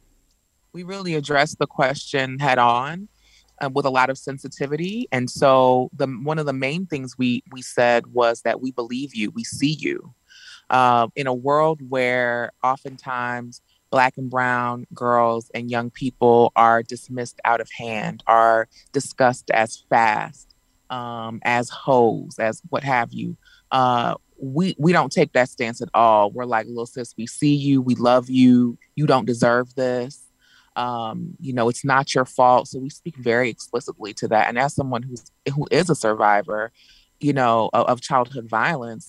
L: We really addressed the question head on uh, with a lot of sensitivity. And so the one of the main things we we said was that we believe you, we see you. Uh, in a world where oftentimes Black and brown girls and young people are dismissed out of hand, are discussed as fast, um, as hoes, as what have you. Uh, we we don't take that stance at all. We're like, little sis, we see you, we love you, you don't deserve this. Um, you know, it's not your fault. So we speak very explicitly to that. And as someone who's who is a survivor, you know, of, of childhood violence,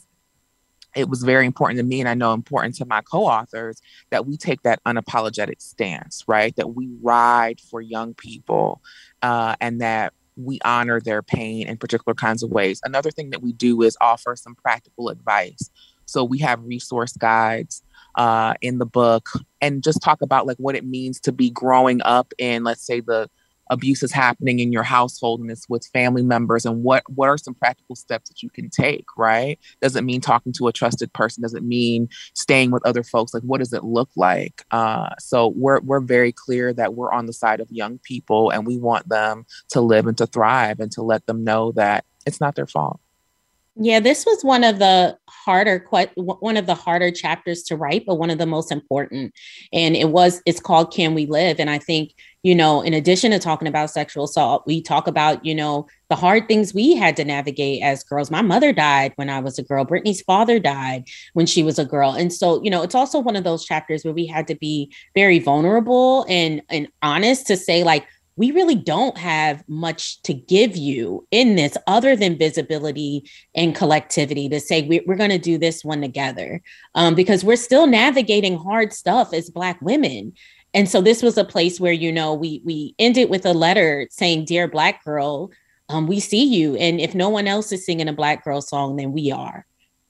L: it was very important to me, and I know important to my co-authors, that we take that unapologetic stance, right? That we ride for young people uh, and that we honor their pain in particular kinds of ways. Another thing that we do is offer some practical advice. So we have resource guides uh, in the book and just talk about like what it means to be growing up in, let's say, the abuse is happening in your household and it's with family members, and what what are some practical steps that you can take, right? Doesn't mean talking to a trusted person, doesn't mean staying with other folks. Like, what does it look like? Uh, so we're we're very clear that we're on the side of young people, and we want them to live and to thrive, and to let them know that it's not their fault.
K: Yeah, this was one of the harder, quite one of the harder chapters to write, but one of the most important. And it was, it's called Can We Live? And I think, you know, in addition to talking about sexual assault, we talk about, you know, the hard things we had to navigate as girls. My mother died when I was a girl. Brittany's father died when she was a girl. And so, you know, it's also one of those chapters where we had to be very vulnerable and, and honest to say, like, we really don't have much to give you in this other than visibility and collectivity to say we, we're going to do this one together, um, because we're still navigating hard stuff as Black women. And so this was a place where, you know, we we ended with a letter saying, "Dear Black girl, um, we see you. And if no one else is singing a Black girl song, then we are."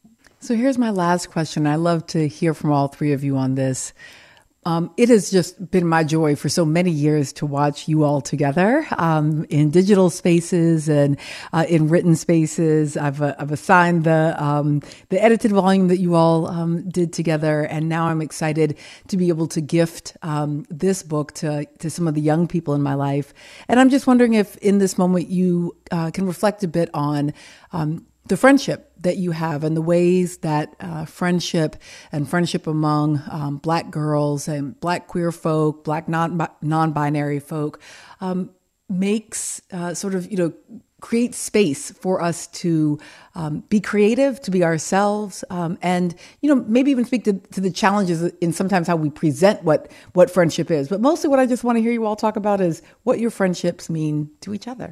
A: So here's my last question. I love to hear from all three of you on this. Um, it has just been my joy for so many years to watch you all together um, in digital spaces and uh, in written spaces. I've uh, I've assigned the um, the edited volume that you all um, did together, and now I'm excited to be able to gift um, this book to to some of the young people in my life. And I'm just wondering if, in this moment, you uh, can reflect a bit on Um, the friendship that you have and the ways that uh, friendship and friendship among um, Black girls and Black queer folk, Black non non-binary folk um, makes uh, sort of, you know, create space for us to um, be creative, to be ourselves, um, and, you know, maybe even speak to, to the challenges in sometimes how we present what, what friendship is. But mostly what I just want to hear you all talk about is what your friendships mean to each other.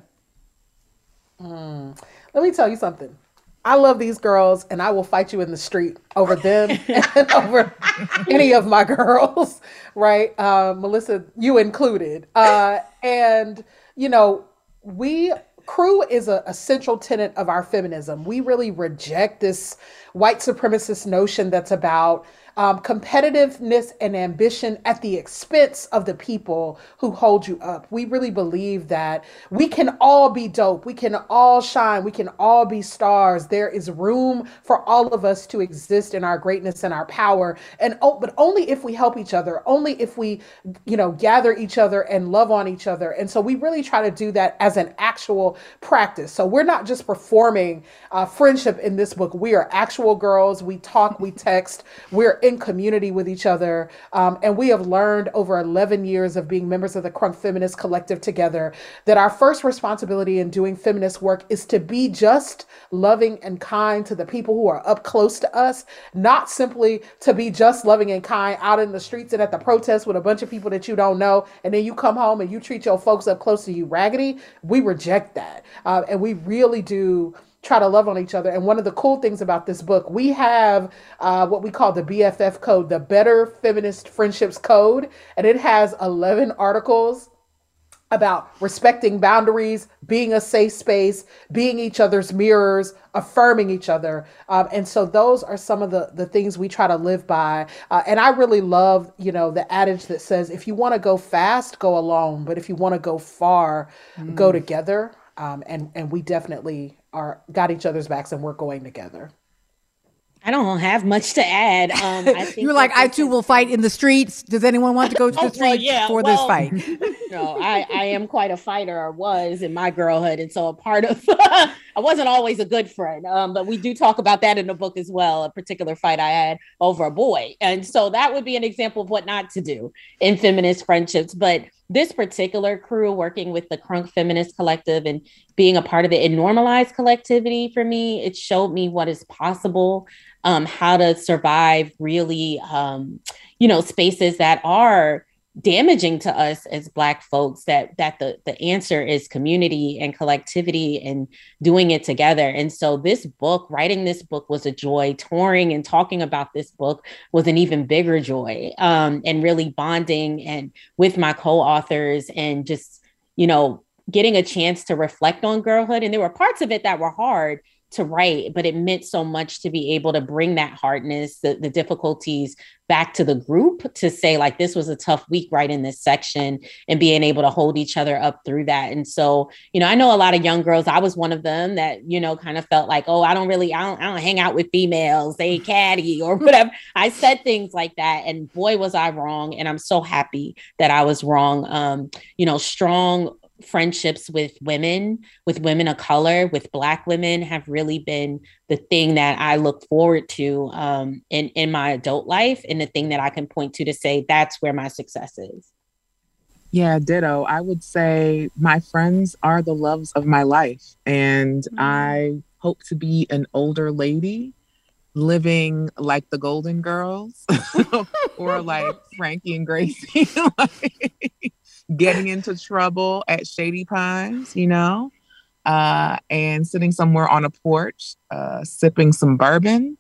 J: Mm. Let me tell you something. I love these girls, and I will fight you in the street over them and over any of my girls, right? Uh, Melissa, you included. Uh, and, you know, we, crew is a, a central tenet of our feminism. We really reject this white supremacist notion that's about Um, competitiveness and ambition at the expense of the people who hold you up. We really believe that we can all be dope. We can all shine. We can all be stars. There is room for all of us to exist in our greatness and our power. And oh, but only if we help each other, only if we, you know, gather each other and love on each other. And so we really try to do that as an actual practice. So we're not just performing uh, friendship in this book. We are actual girls. We talk, we text, we're in community with each other. Um, and we have learned over eleven years of being members of the Crunk Feminist Collective together that our first responsibility in doing feminist work is to be just, loving, and kind to the people who are up close to us, not simply to be just, loving, and kind out in the streets and at the protests with a bunch of people that you don't know, and then you come home and you treat your folks up close to you raggedy. We reject that. Uh, and we really do try to love on each other. And one of the cool things about this book, we have uh, what we call the B F F code, the Better Feminist Friendships Code. And it has eleven articles about respecting boundaries, being a safe space, being each other's mirrors, affirming each other. Um, and so those are some of the, the things we try to live by. Uh, and I really love, you know, the adage that says, if you want to go fast, go alone. But if you want to go far, mm. go together. Um, and, and we definitely are got each other's backs and we're going together.
K: I don't have much to add. Um, I think
A: You're like, I too will fight in the streets. Does anyone want to go to the
K: oh,
A: streets
K: well, yeah,
A: for
K: well,
A: this fight?
K: No, I, I am quite a fighter, or was in my girlhood. And so a part of, I wasn't always a good friend, um, but we do talk about that in the book as well, a particular fight I had over a boy. And so that would be an example of what not to do in feminist friendships. But this particular crew, working with the Crunk Feminist Collective and being a part of it, it normalized collectivity for me. It showed me what is possible, um, how to survive really, um, you know, spaces that are damaging to us as Black folks, that that the, the answer is community and collectivity and doing it together. And so this book, writing this book was a joy. Touring and talking about this book was an even bigger joy, um, and really bonding and with my co-authors and just, you know, getting a chance to reflect on girlhood. And there were parts of it that were hard to write, but it meant so much to be able to bring that hardness, the, the difficulties back to the group, to say like, this was a tough week right in this section, and being able to hold each other up through that. And so, you know, I know a lot of young girls, I was one of them that, you know, kind of felt like, oh, I don't really, I don't, I don't hang out with females, they catty or whatever. I said things like that, and boy, was I wrong. And I'm so happy that I was wrong. Um, you know, strong friendships with women, with women of color, with Black women have really been the thing that I look forward to um, in, in my adult life, and the thing that I can point to to say that's where my success is.
L: Yeah, ditto. I would say my friends are the loves of my life. And mm-hmm. I hope to be an older lady living like the Golden Girls or like Frankie and Gracie. like, getting into trouble at Shady Pines, you know, uh, and sitting somewhere on a porch, uh, sipping some bourbon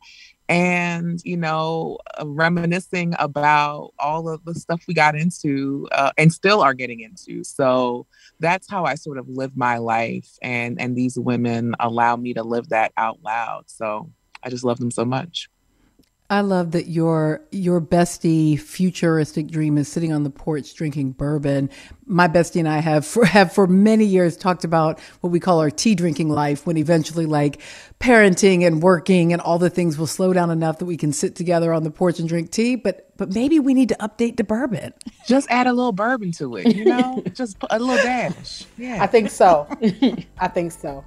L: and, you know, uh, reminiscing about all of the stuff we got into uh, and still are getting into. So that's how I sort of live my life. And, and these women allow me to live that out loud. So I just love them so much.
A: I love that your your bestie futuristic dream is sitting on the porch drinking bourbon. My bestie and I have for, have for many years talked about what we call our tea drinking life, when eventually like parenting and working and all the things will slow down enough that we can sit together on the porch and drink tea. But but maybe we need to update the bourbon.
L: Just add a little bourbon to it, you know, just a little dash. Yeah,
J: I think so. I think so.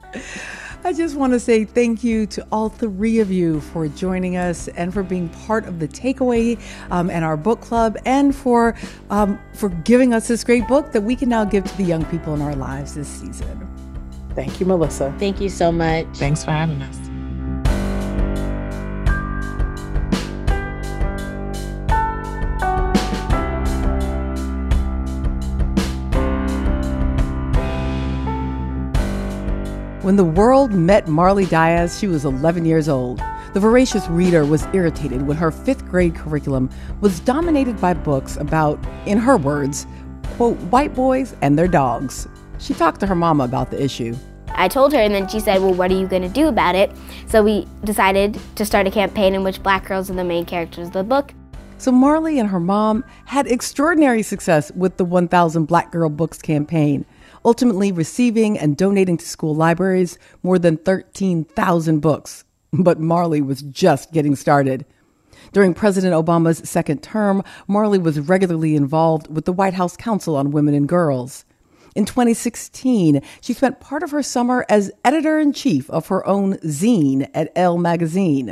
A: I just want to say thank you to all three of you for joining us and for being part of the Takeaway um, and our book club, and for um, for giving us this great book that we can now give to the young people in our lives this season.
J: Thank you, Melissa.
K: Thank you so much.
L: Thanks for having us.
A: When the world met Marley Dias, she was eleven years old. The voracious reader was irritated when her fifth grade curriculum was dominated by books about, in her words, quote, white boys and their dogs. She talked to her mama about the issue.
M: I told her, and then she said, well, what are you going to do about it? So we decided to start a campaign in which Black girls are the main characters of the book.
A: So Marley and her mom had extraordinary success with the one thousand Black Girl Books campaign, ultimately receiving and donating to school libraries more than thirteen thousand books. But Marley was just getting started. During President Obama's second term, Marley was regularly involved with the White House Council on Women and Girls. In twenty sixteen, she spent part of her summer as editor-in-chief of her own zine at Elle magazine.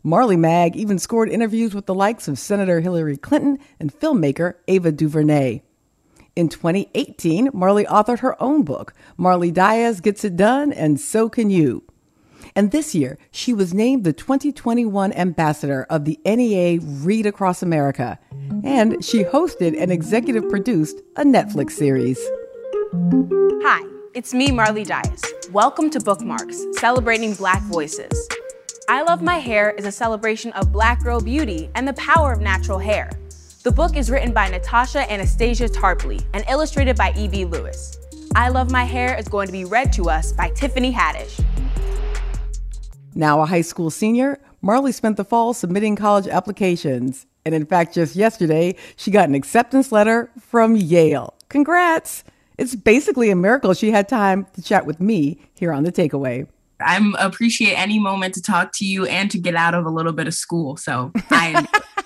A: Marley Mag even scored interviews with the likes of Senator Hillary Clinton and filmmaker Ava DuVernay. In twenty eighteen, Marley authored her own book, Marley Dias Gets It Done, and So Can You. And this year, she was named the twenty twenty-one ambassador of the N E A Read Across America. And she hosted and executive produced a Netflix series.
N: Hi, it's me, Marley Dias. Welcome to Bookmarks, celebrating Black voices. I Love My Hair is a celebration of Black girl beauty and the power of natural hair. The book is written by Natasha Anastasia Tarpley and illustrated by E B. Lewis. I Love My Hair is going to be read to us by Tiffany Haddish.
A: Now a high school senior, Marley spent the fall submitting college applications. And in fact, just yesterday, she got an acceptance letter from Yale. Congrats! It's basically a miracle she had time to chat with me here on The Takeaway.
O: I appreciate any moment to talk to you and to get out of a little bit of school. So I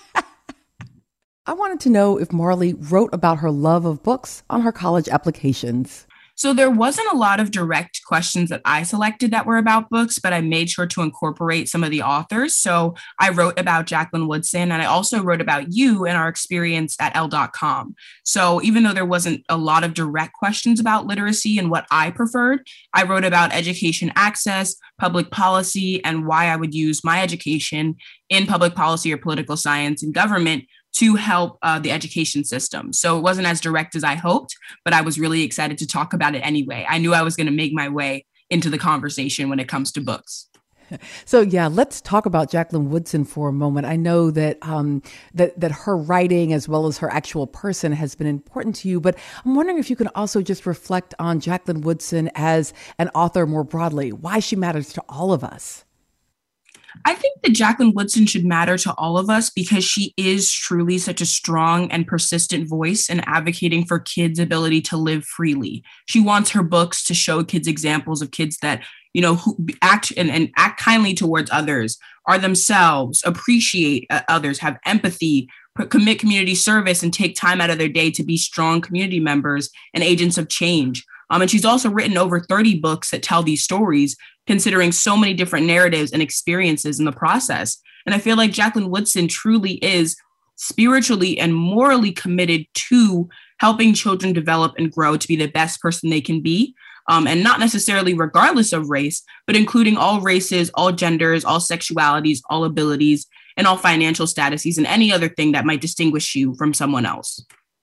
A: I wanted to know if Marley wrote about her love of books on her college applications.
O: So there wasn't a lot of direct questions that I selected that were about books, but I made sure to incorporate some of the authors. So I wrote about Jacqueline Woodson, and I also wrote about you and our experience at Elle dot com. So even though there wasn't a lot of direct questions about literacy and what I preferred, I wrote about education access, public policy, and why I would use my education in public policy or political science and government to help uh, the education system. So it wasn't as direct as I hoped, but I was really excited to talk about it anyway. I knew I was going to make my way into the conversation when it comes to books.
A: So yeah, let's talk about Jacqueline Woodson for a moment. I know that um, that that her writing as well as her actual person has been important to you, but I'm wondering if you can also just reflect on Jacqueline Woodson as an author more broadly, why she matters to all of us.
O: I think that Jacqueline Woodson should matter to all of us because she is truly such a strong and persistent voice in advocating for kids' ability to live freely. She wants her books to show kids examples of kids that, you know, who act and, and act kindly towards others, are themselves, appreciate uh, others, have empathy, commit community service, and take time out of their day to be strong community members and agents of change. Um, and she's also written over thirty books that tell these stories, considering so many different narratives and experiences in the process. And I feel like Jacqueline Woodson truly is spiritually and morally committed to helping children develop and grow to be the best person they can be. Um, and not necessarily regardless of race, but including all races, all genders, all sexualities, all abilities, and all financial statuses, and any other thing that might distinguish you from someone else.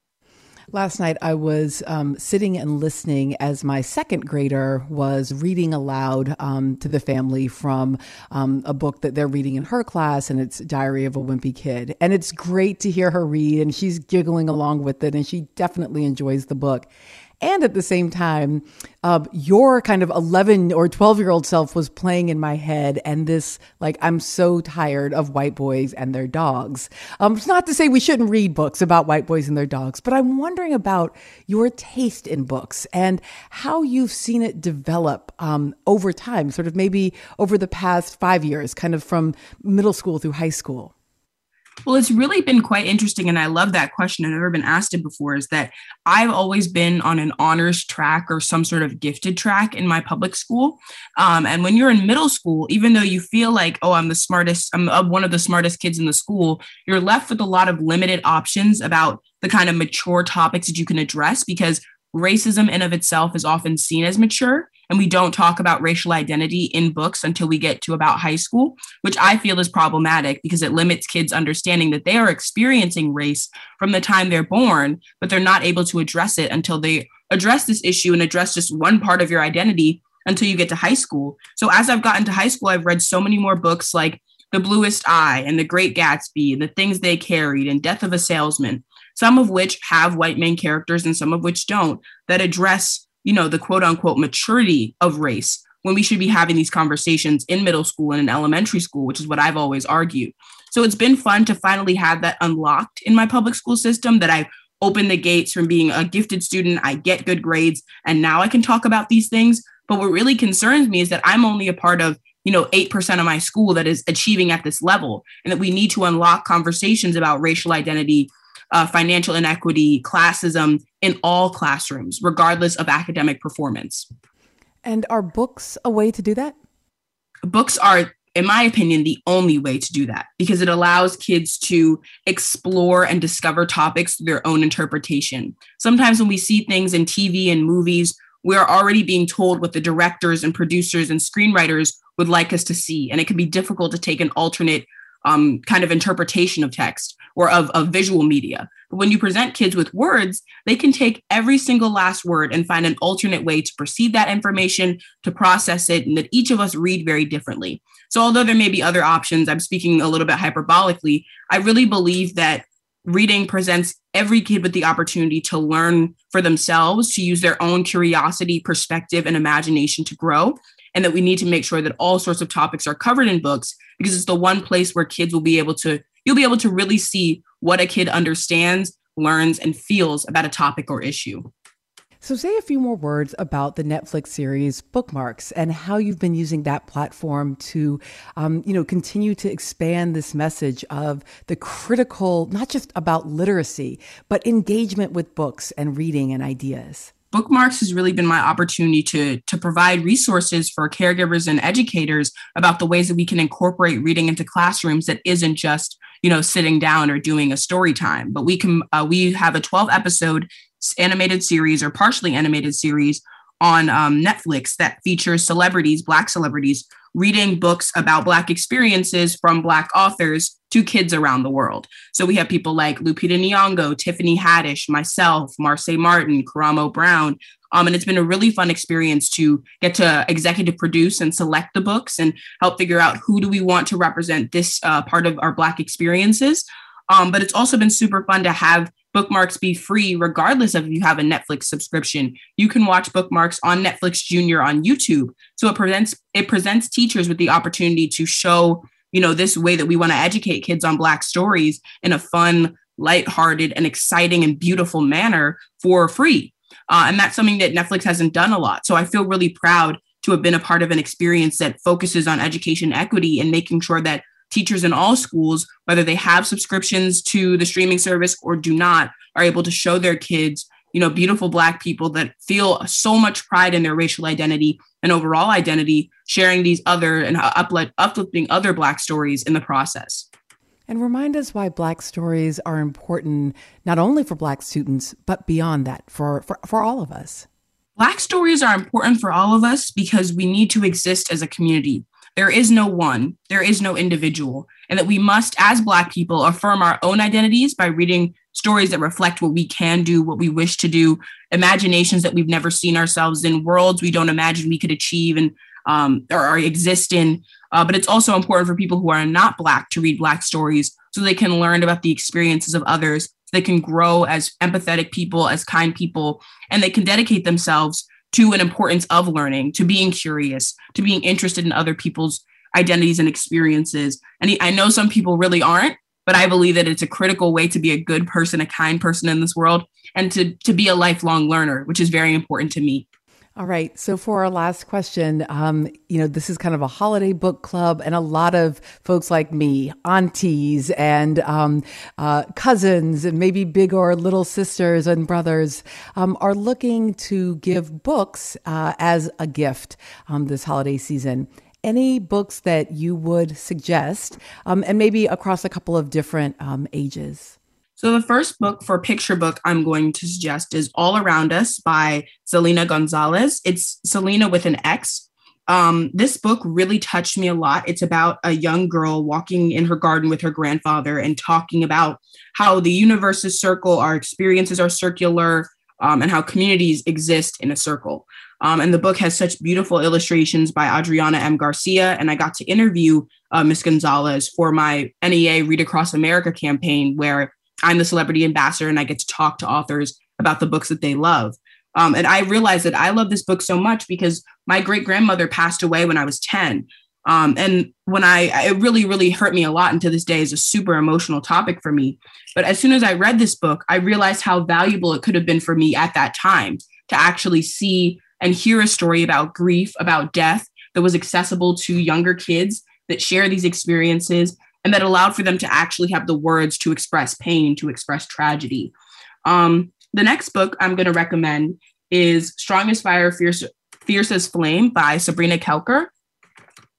A: Last night, I was um, sitting and listening as my second grader was reading aloud um, to the family from um, a book that they're reading in her class, and it's Diary of a Wimpy Kid. And it's great to hear her read, and she's giggling along with it, and she definitely enjoys the book. And at the same time, uh, your kind of eleven or twelve year old self was playing in my head. And this, like, I'm so tired of white boys and their dogs. Um, it's not to say we shouldn't read books about white boys and their dogs, but I'm wondering about your taste in books and how you've seen it develop um, over time, sort of maybe over the past five years, kind of from middle school through high school.
O: Well, it's really been quite interesting. And I love that question. I've never been asked it before, is that I've always been on an honors track or some sort of gifted track in my public school. Um, and when you're in middle school, even though you feel like, oh, I'm the smartest, I'm one of the smartest kids in the school, you're left with a lot of limited options about the kind of mature topics that you can address, because racism in of itself is often seen as mature. And we don't talk about racial identity in books until we get to about high school, which I feel is problematic because it limits kids' understanding that they are experiencing race from the time they're born, but they're not able to address it until they address this issue and address just one part of your identity until you get to high school. So as I've gotten to high school, I've read so many more books like The Bluest Eye and The Great Gatsby and The Things They Carried and Death of a Salesman, some of which have white main characters and some of which don't, that address, you know, the quote unquote maturity of race when we should be having these conversations in middle school and in elementary school, which is what I've always argued. So it's been fun to finally have that unlocked in my public school system, that I've opened the gates from being a gifted student. I get good grades, and now I can talk about these things. But what really concerns me is that I'm only a part of, you know, eight percent of my school that is achieving at this level, and that we need to unlock conversations about racial identity, Uh, financial inequity, classism in all classrooms, regardless of academic performance.
A: And are books a way to do that?
O: Books are in my opinion, the only way to do that, because it allows kids to explore and discover topics through their own interpretation. Sometimes when we see things in T V and movies, we're already being told what the directors and producers and screenwriters would like us to see. And it can be difficult to take an alternate um, kind of interpretation of text or of, of visual media. But when you present kids with words, they can take every single last word and find an alternate way to perceive that information, to process it, and that each of us read very differently. So although there may be other options, I'm speaking a little bit hyperbolically, I really believe that reading presents every kid with the opportunity to learn for themselves, to use their own curiosity, perspective, and imagination to grow. And that we need to make sure that all sorts of topics are covered in books, because it's the one place where kids will be able to, you'll be able to really see what a kid understands, learns, and feels about a topic or issue.
A: So say a few more words about the Netflix series Bookmarks and how you've been using that platform to, um, you know, continue to expand this message of the critical, not just about literacy, but engagement with books and reading and ideas.
O: Bookmarks has really been my opportunity to, to provide resources for caregivers and educators about the ways that we can incorporate reading into classrooms that isn't just, you know, sitting down or doing a story time, but we can, uh, we have a twelve episode animated series or partially animated series on um, Netflix that features celebrities, Black celebrities, reading books about Black experiences from Black authors to kids around the world. So we have people like Lupita Nyong'o, Tiffany Haddish, myself, Marsai Martin, Karamo Brown. Um, and it's been a really fun experience to get to executive produce and select the books and help figure out who do we want to represent this uh, part of our Black experiences. Um, but it's also been super fun to have Bookmarks be free, regardless of if you have a Netflix subscription. You can watch Bookmarks on Netflix Junior on YouTube. So it presents it presents teachers with the opportunity to show, you know, this way that we want to educate kids on Black stories in a fun, lighthearted, and exciting and beautiful manner for free. Uh, and that's something that Netflix hasn't done a lot. So I feel really proud to have been a part of an experience that focuses on education equity and making sure that teachers in all schools, whether they have subscriptions to the streaming service or do not, are able to show their kids, you know, beautiful Black people that feel so much pride in their racial identity and overall identity, sharing these other and uplifting other Black stories in the process.
A: And remind us why Black stories are important, not only for Black students, but beyond that, for, for, for all of us.
O: Black stories are important for all of us because we need to exist as a community. There is no one, there is no individual, and that we must, as Black people, affirm our own identities by reading stories that reflect what we can do, what we wish to do, imaginations that we've never seen ourselves in, worlds we don't imagine we could achieve and um, or, or exist in. Uh, but it's also important for people who are not Black to read Black stories so they can learn about the experiences of others, so they can grow as empathetic people, as kind people, and they can dedicate themselves to an importance of learning, to being curious, to being interested in other people's identities and experiences. And I know some people really aren't, but I believe that it's a critical way to be a good person, a kind person in this world, and to, to be a lifelong learner, which is very important to me.
A: All right. So for our last question, um, you know, this is kind of a holiday book club, and a lot of folks like me, aunties and um, uh, cousins and maybe big or little sisters and brothers um, are looking to give books uh, as a gift um, this holiday season. Any books that you would suggest, um, and maybe across a couple of different um, ages?
O: So the first book for picture book I'm going to suggest is All Around Us by Selena Gonzalez. It's Selena with an X. Um, this book really touched me a lot. It's about a young girl walking in her garden with her grandfather and talking about how the universe is circle, our experiences are circular, um, and how communities exist in a circle. Um, and the book has such beautiful illustrations by Adriana M. Garcia. And I got to interview uh, Miss Gonzalez for my N E A Read Across America campaign, where I'm the celebrity ambassador and I get to talk to authors about the books that they love. Um, and I realized that I love this book so much because my great grandmother passed away when I was ten. Um, and when I, it really, really hurt me a lot. And to this day is a super emotional topic for me. But as soon as I read this book, I realized how valuable it could have been for me at that time to actually see and hear a story about grief, about death that was accessible to younger kids that share these experiences and that allowed for them to actually have the words to express pain, to express tragedy. Um, the next book I'm going to recommend is Strong as Fire, Fierce, Fierce as Flame by Sabrina Kelker.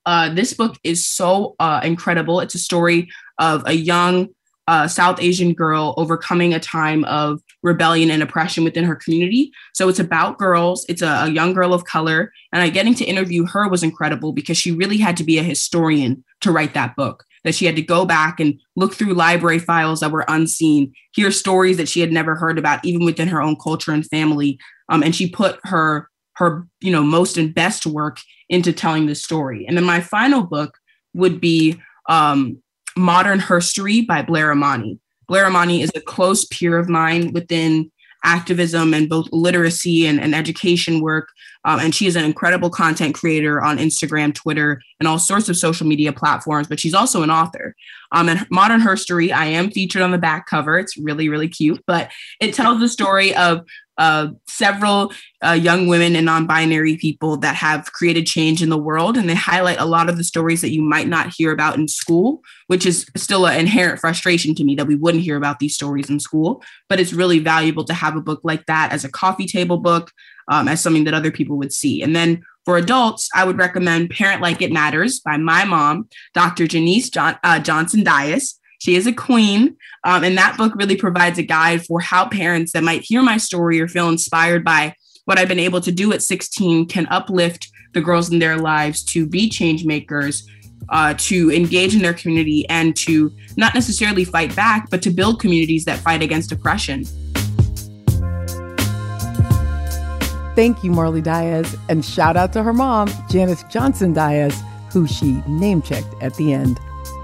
O: Uh, this book is so uh, incredible. It's a story of a young uh, South Asian girl overcoming a time of rebellion and oppression within her community. So it's about girls. It's a, a young girl of color. And I, getting to interview her was incredible because she really had to be a historian to write that book, that she had to go back and look through library files that were unseen, hear stories that she had never heard about, even within her own culture and family. Um, and she put her, her, you know, most and best work into telling this story. And then my final book would be um, Modern Herstory by Blair Imani. Blair Imani is a close peer of mine within activism and both literacy and, and education work. Um, and she is an incredible content creator on Instagram, Twitter, and all sorts of social media platforms, but she's also an author. Um, and Modern Herstory, I am featured on the back cover. It's really, really cute, but it tells the story of uh, several uh, young women and non-binary people that have created change in the world. And they highlight a lot of the stories that you might not hear about in school, which is still an inherent frustration to me that we wouldn't hear about these stories in school. But it's really valuable to have a book like that as a coffee table book, um, as something that other people would see. And then for adults, I would recommend Parent Like It Matters by my mom, Doctor Janice John, uh, Johnson Dias. She is a queen. Um, and that book really provides a guide for how parents that might hear my story or feel inspired by what I've been able to do at sixteen can uplift the girls in their lives to be change makers, uh, to engage in their community, and to not necessarily fight back, but to build communities that fight against oppression.
A: Thank you, Marley Dias, and shout out to her mom, Janice Johnson Dias, who she name-checked at the end.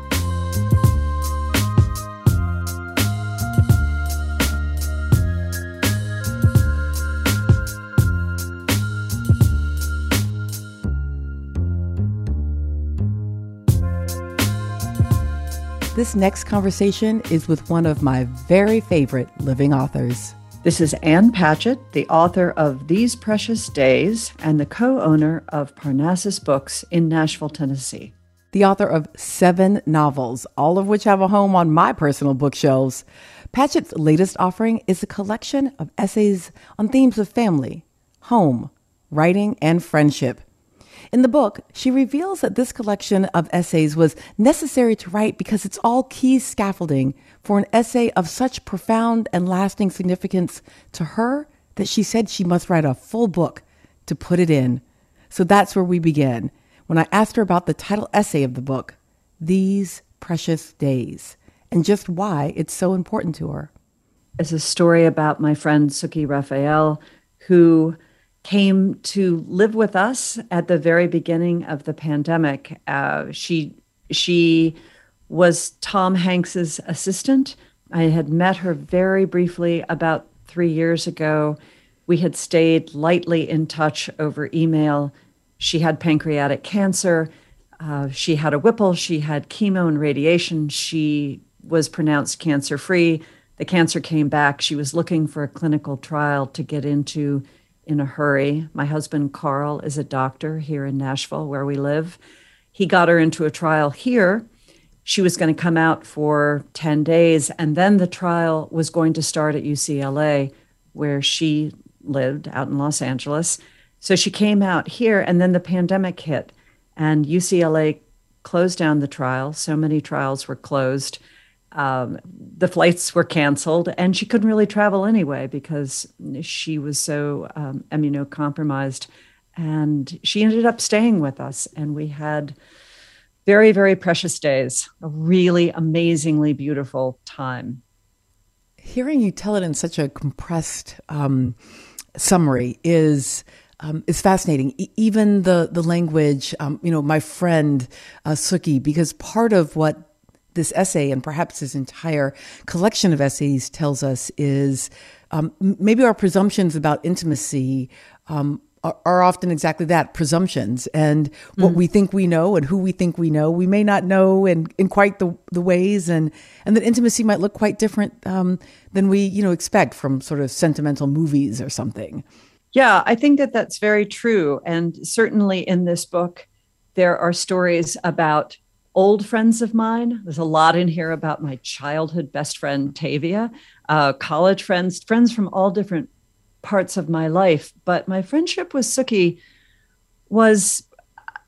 A: This next conversation is with one of my very favorite living authors.
P: This is Ann Patchett, the author of These Precious Days and the co-owner of Parnassus Books in Nashville, Tennessee.
A: The author of seven novels, all of which have a home on my personal bookshelves. Patchett's latest offering is a collection of essays on themes of family, home, writing, and friendship. In the book, she reveals that this collection of essays was necessary to write because it's all key scaffolding for an essay of such profound and lasting significance to her that she said she must write a full book to put it in. So that's where we begin, when I asked her about the title essay of the book, These Precious Days, and just why it's so important to her.
P: It's a story about my friend Suki Raphael, who came to live with us at the very beginning of the pandemic. Uh, she she was Tom Hanks's assistant. I had met her very briefly about three years ago. We had stayed lightly in touch over email. She had pancreatic cancer. Uh, she had a Whipple. She had chemo and radiation. She was pronounced cancer-free. The cancer came back. She was looking for a clinical trial to get into in a hurry. My husband, Carl, is a doctor here in Nashville, where we live. He got her into a trial here. She was going to come out for ten days, and then the trial was going to start at U C L A, where she lived out in Los Angeles. So she came out here, and then the pandemic hit, and U C L A closed down the trial. So many trials were closed. Um, the flights were canceled, and she couldn't really travel anyway because she was so um, immunocompromised. And she ended up staying with us, and we had very, very precious days, a really amazingly beautiful time.
A: Hearing you tell it in such a compressed um, summary is um, is fascinating. E- even the the language, um, you know, my friend uh, Suki, because part of what this essay, and perhaps this entire collection of essays, tells us is um, maybe our presumptions about intimacy um, are, are often exactly that, presumptions. And what mm. we think we know and who we think we know, we may not know in, in quite the, the ways. And, and that intimacy might look quite different um, than we you know expect from sort of sentimental movies or something.
P: Yeah, I think that that's very true. And certainly in this book, there are stories about old friends of mine. There's a lot in here about my childhood best friend, Tavia, uh, college friends, friends from all different parts of my life. But my friendship with Suki was,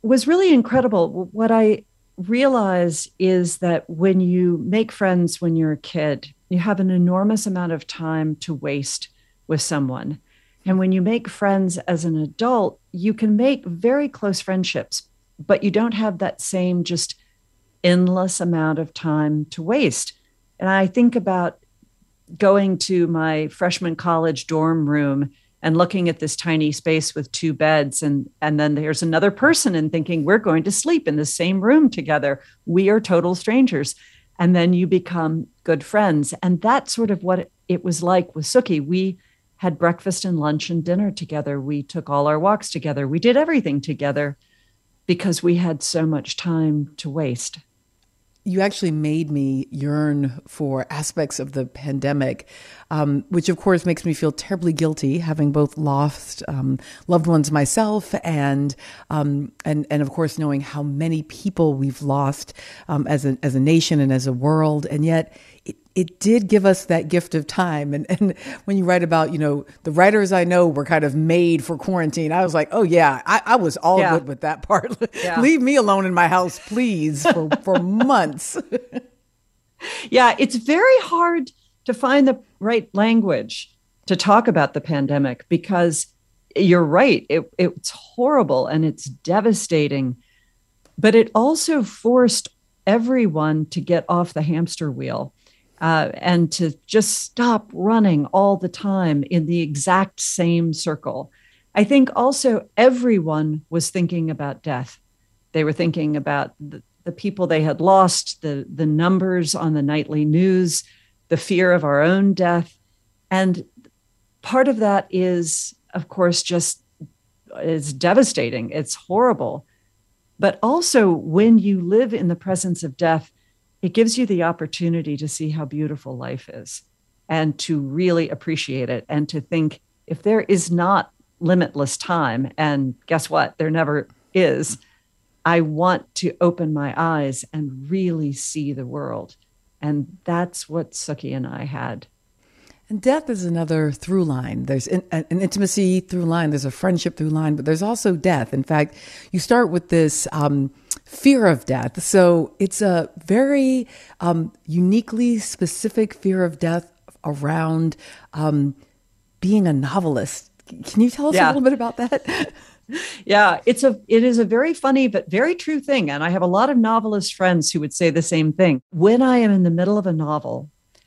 P: was really incredible. What I realize is that when you make friends when you're a kid, you have an enormous amount of time to waste with someone. And when you make friends as an adult, you can make very close friendships, but you don't have that same just endless amount of time to waste. And I think about going to my freshman college dorm room and looking at this tiny space with two beds, and, and then there's another person and thinking, we're going to sleep in the same room together. We are total strangers. And then you become good friends. And that's sort of what it, it was like with Sookie. We had breakfast and lunch and dinner together. We took all our walks together. We did everything together because we had so much time to waste.
A: You actually made me yearn for aspects of the pandemic, um, which of course makes me feel terribly guilty, having both lost um, loved ones myself, and um, and and of course knowing how many people we've lost um, as a as a nation and as a world, and yet it, it did give us that gift of time. And and when you write about, you know, the writers I know were kind of made for quarantine, I was like, oh yeah, I, I was all
P: Yeah.
A: good with that part.
P: Yeah.
A: Leave me alone in my house, please, for, for months.
P: Yeah, it's very hard to find the right language to talk about the pandemic because you're right, it, it's horrible and it's devastating, but it also forced everyone to get off the hamster wheel. Uh, and to just stop running all the time in the exact same circle. I think also everyone was thinking about death. They were thinking about the, the people they had lost, the, the numbers on the nightly news, the fear of our own death. And part of that is, of course, just is devastating. It's horrible. But also when you live in the presence of death, it gives you the opportunity to see how beautiful life is and to really appreciate it and to think if there is not limitless time, and guess what? There never is. I want to open my eyes and really see the world. And that's what Sookie and I had.
A: And death is another through line. There's in, an intimacy through line. There's a friendship through line, but there's also death. In fact, you start with this um, fear of death. So it's a very um, uniquely specific fear of death around um, being a novelist. Can you tell us
P: Yeah.
A: a little bit about that?
P: Yeah, it's a it is a very funny but very true thing. And I have a lot of novelist friends who would say the same thing. When I am in the middle of a novel,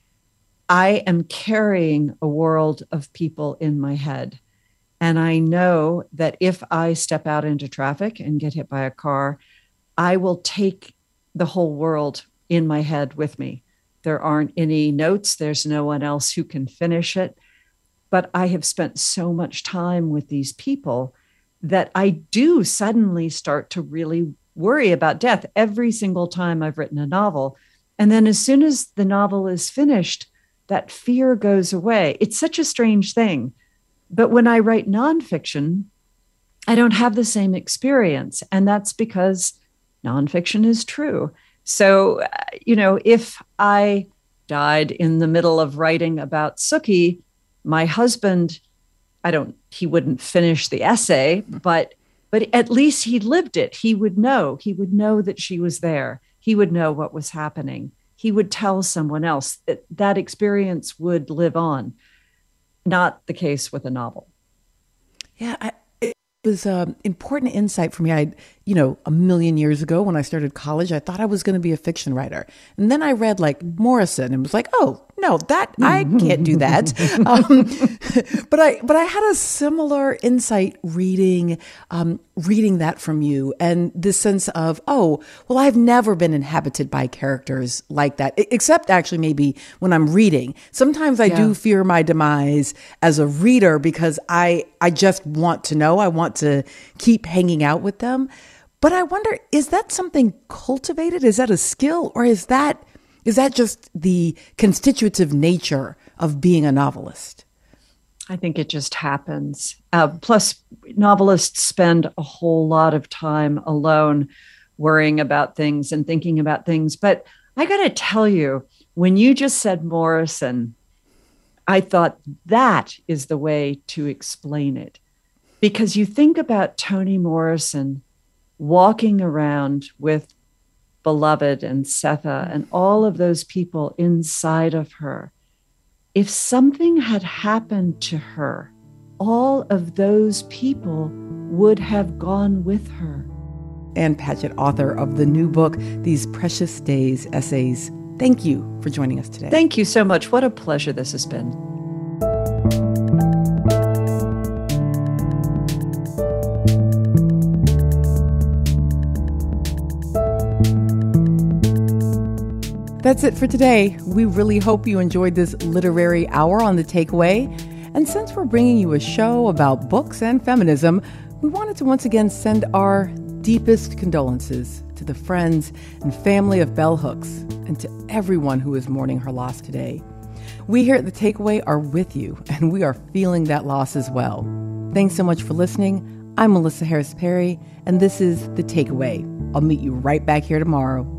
P: I am carrying a world of people in my head. And I know that if I step out into traffic and get hit by a car, I will take the whole world in my head with me. There aren't any notes. There's no one else who can finish it. But I have spent so much time with these people that I do suddenly start to really worry about death every single time I've written a novel. And then as soon as the novel is finished, that fear goes away. It's such a strange thing. But when I write nonfiction, I don't have the same experience. And that's because nonfiction is true. So, uh, you know, if I died in the middle of writing about Sookie, my husband, I don't, he wouldn't finish the essay, but but at least he lived it. He would know. He would know that she was there. He would know what was happening. He would tell someone else. That that experience would live on. Not the case with a novel.
A: Yeah, I, it was an important insight for me. I, you know, a million years ago when I started college, I thought I was going to be a fiction writer. And then I read like Morrison and was like, oh, no, that I can't do that. Um, but I, but I had a similar insight reading, um, reading that from you, and this sense of, oh, well, I've never been inhabited by characters like that, e- except actually maybe when I'm reading. Sometimes I
P: Yeah.
A: do fear my demise as a reader because I, I just want to know. I want to keep hanging out with them. But I wonder, is that something cultivated? Is that a skill, or is that Is that just the constitutive nature of being a novelist?
P: I think it just happens. Uh, plus, novelists spend a whole lot of time alone worrying about things and thinking about things. But I got to tell you, when you just said Morrison, I thought that is the way to explain it. Because you think about Toni Morrison walking around with Beloved and Setha and all of those people inside of her. If something had happened to her, all of those people would have gone with her.
A: Ann Patchett, author of the new book, These Precious Days Essays. Thank you for joining us today.
P: Thank you so much. What a pleasure this has been.
A: That's it for today. We really hope you enjoyed this literary hour on The Takeaway. And since we're bringing you a show about books and feminism, we wanted to once again send our deepest condolences to the friends and family of Bell Hooks and to everyone who is mourning her loss today. We here at The Takeaway are with you, and we are feeling that loss as well. Thanks so much for listening. I'm Melissa Harris Perry, and this is The Takeaway. I'll meet you right back here tomorrow.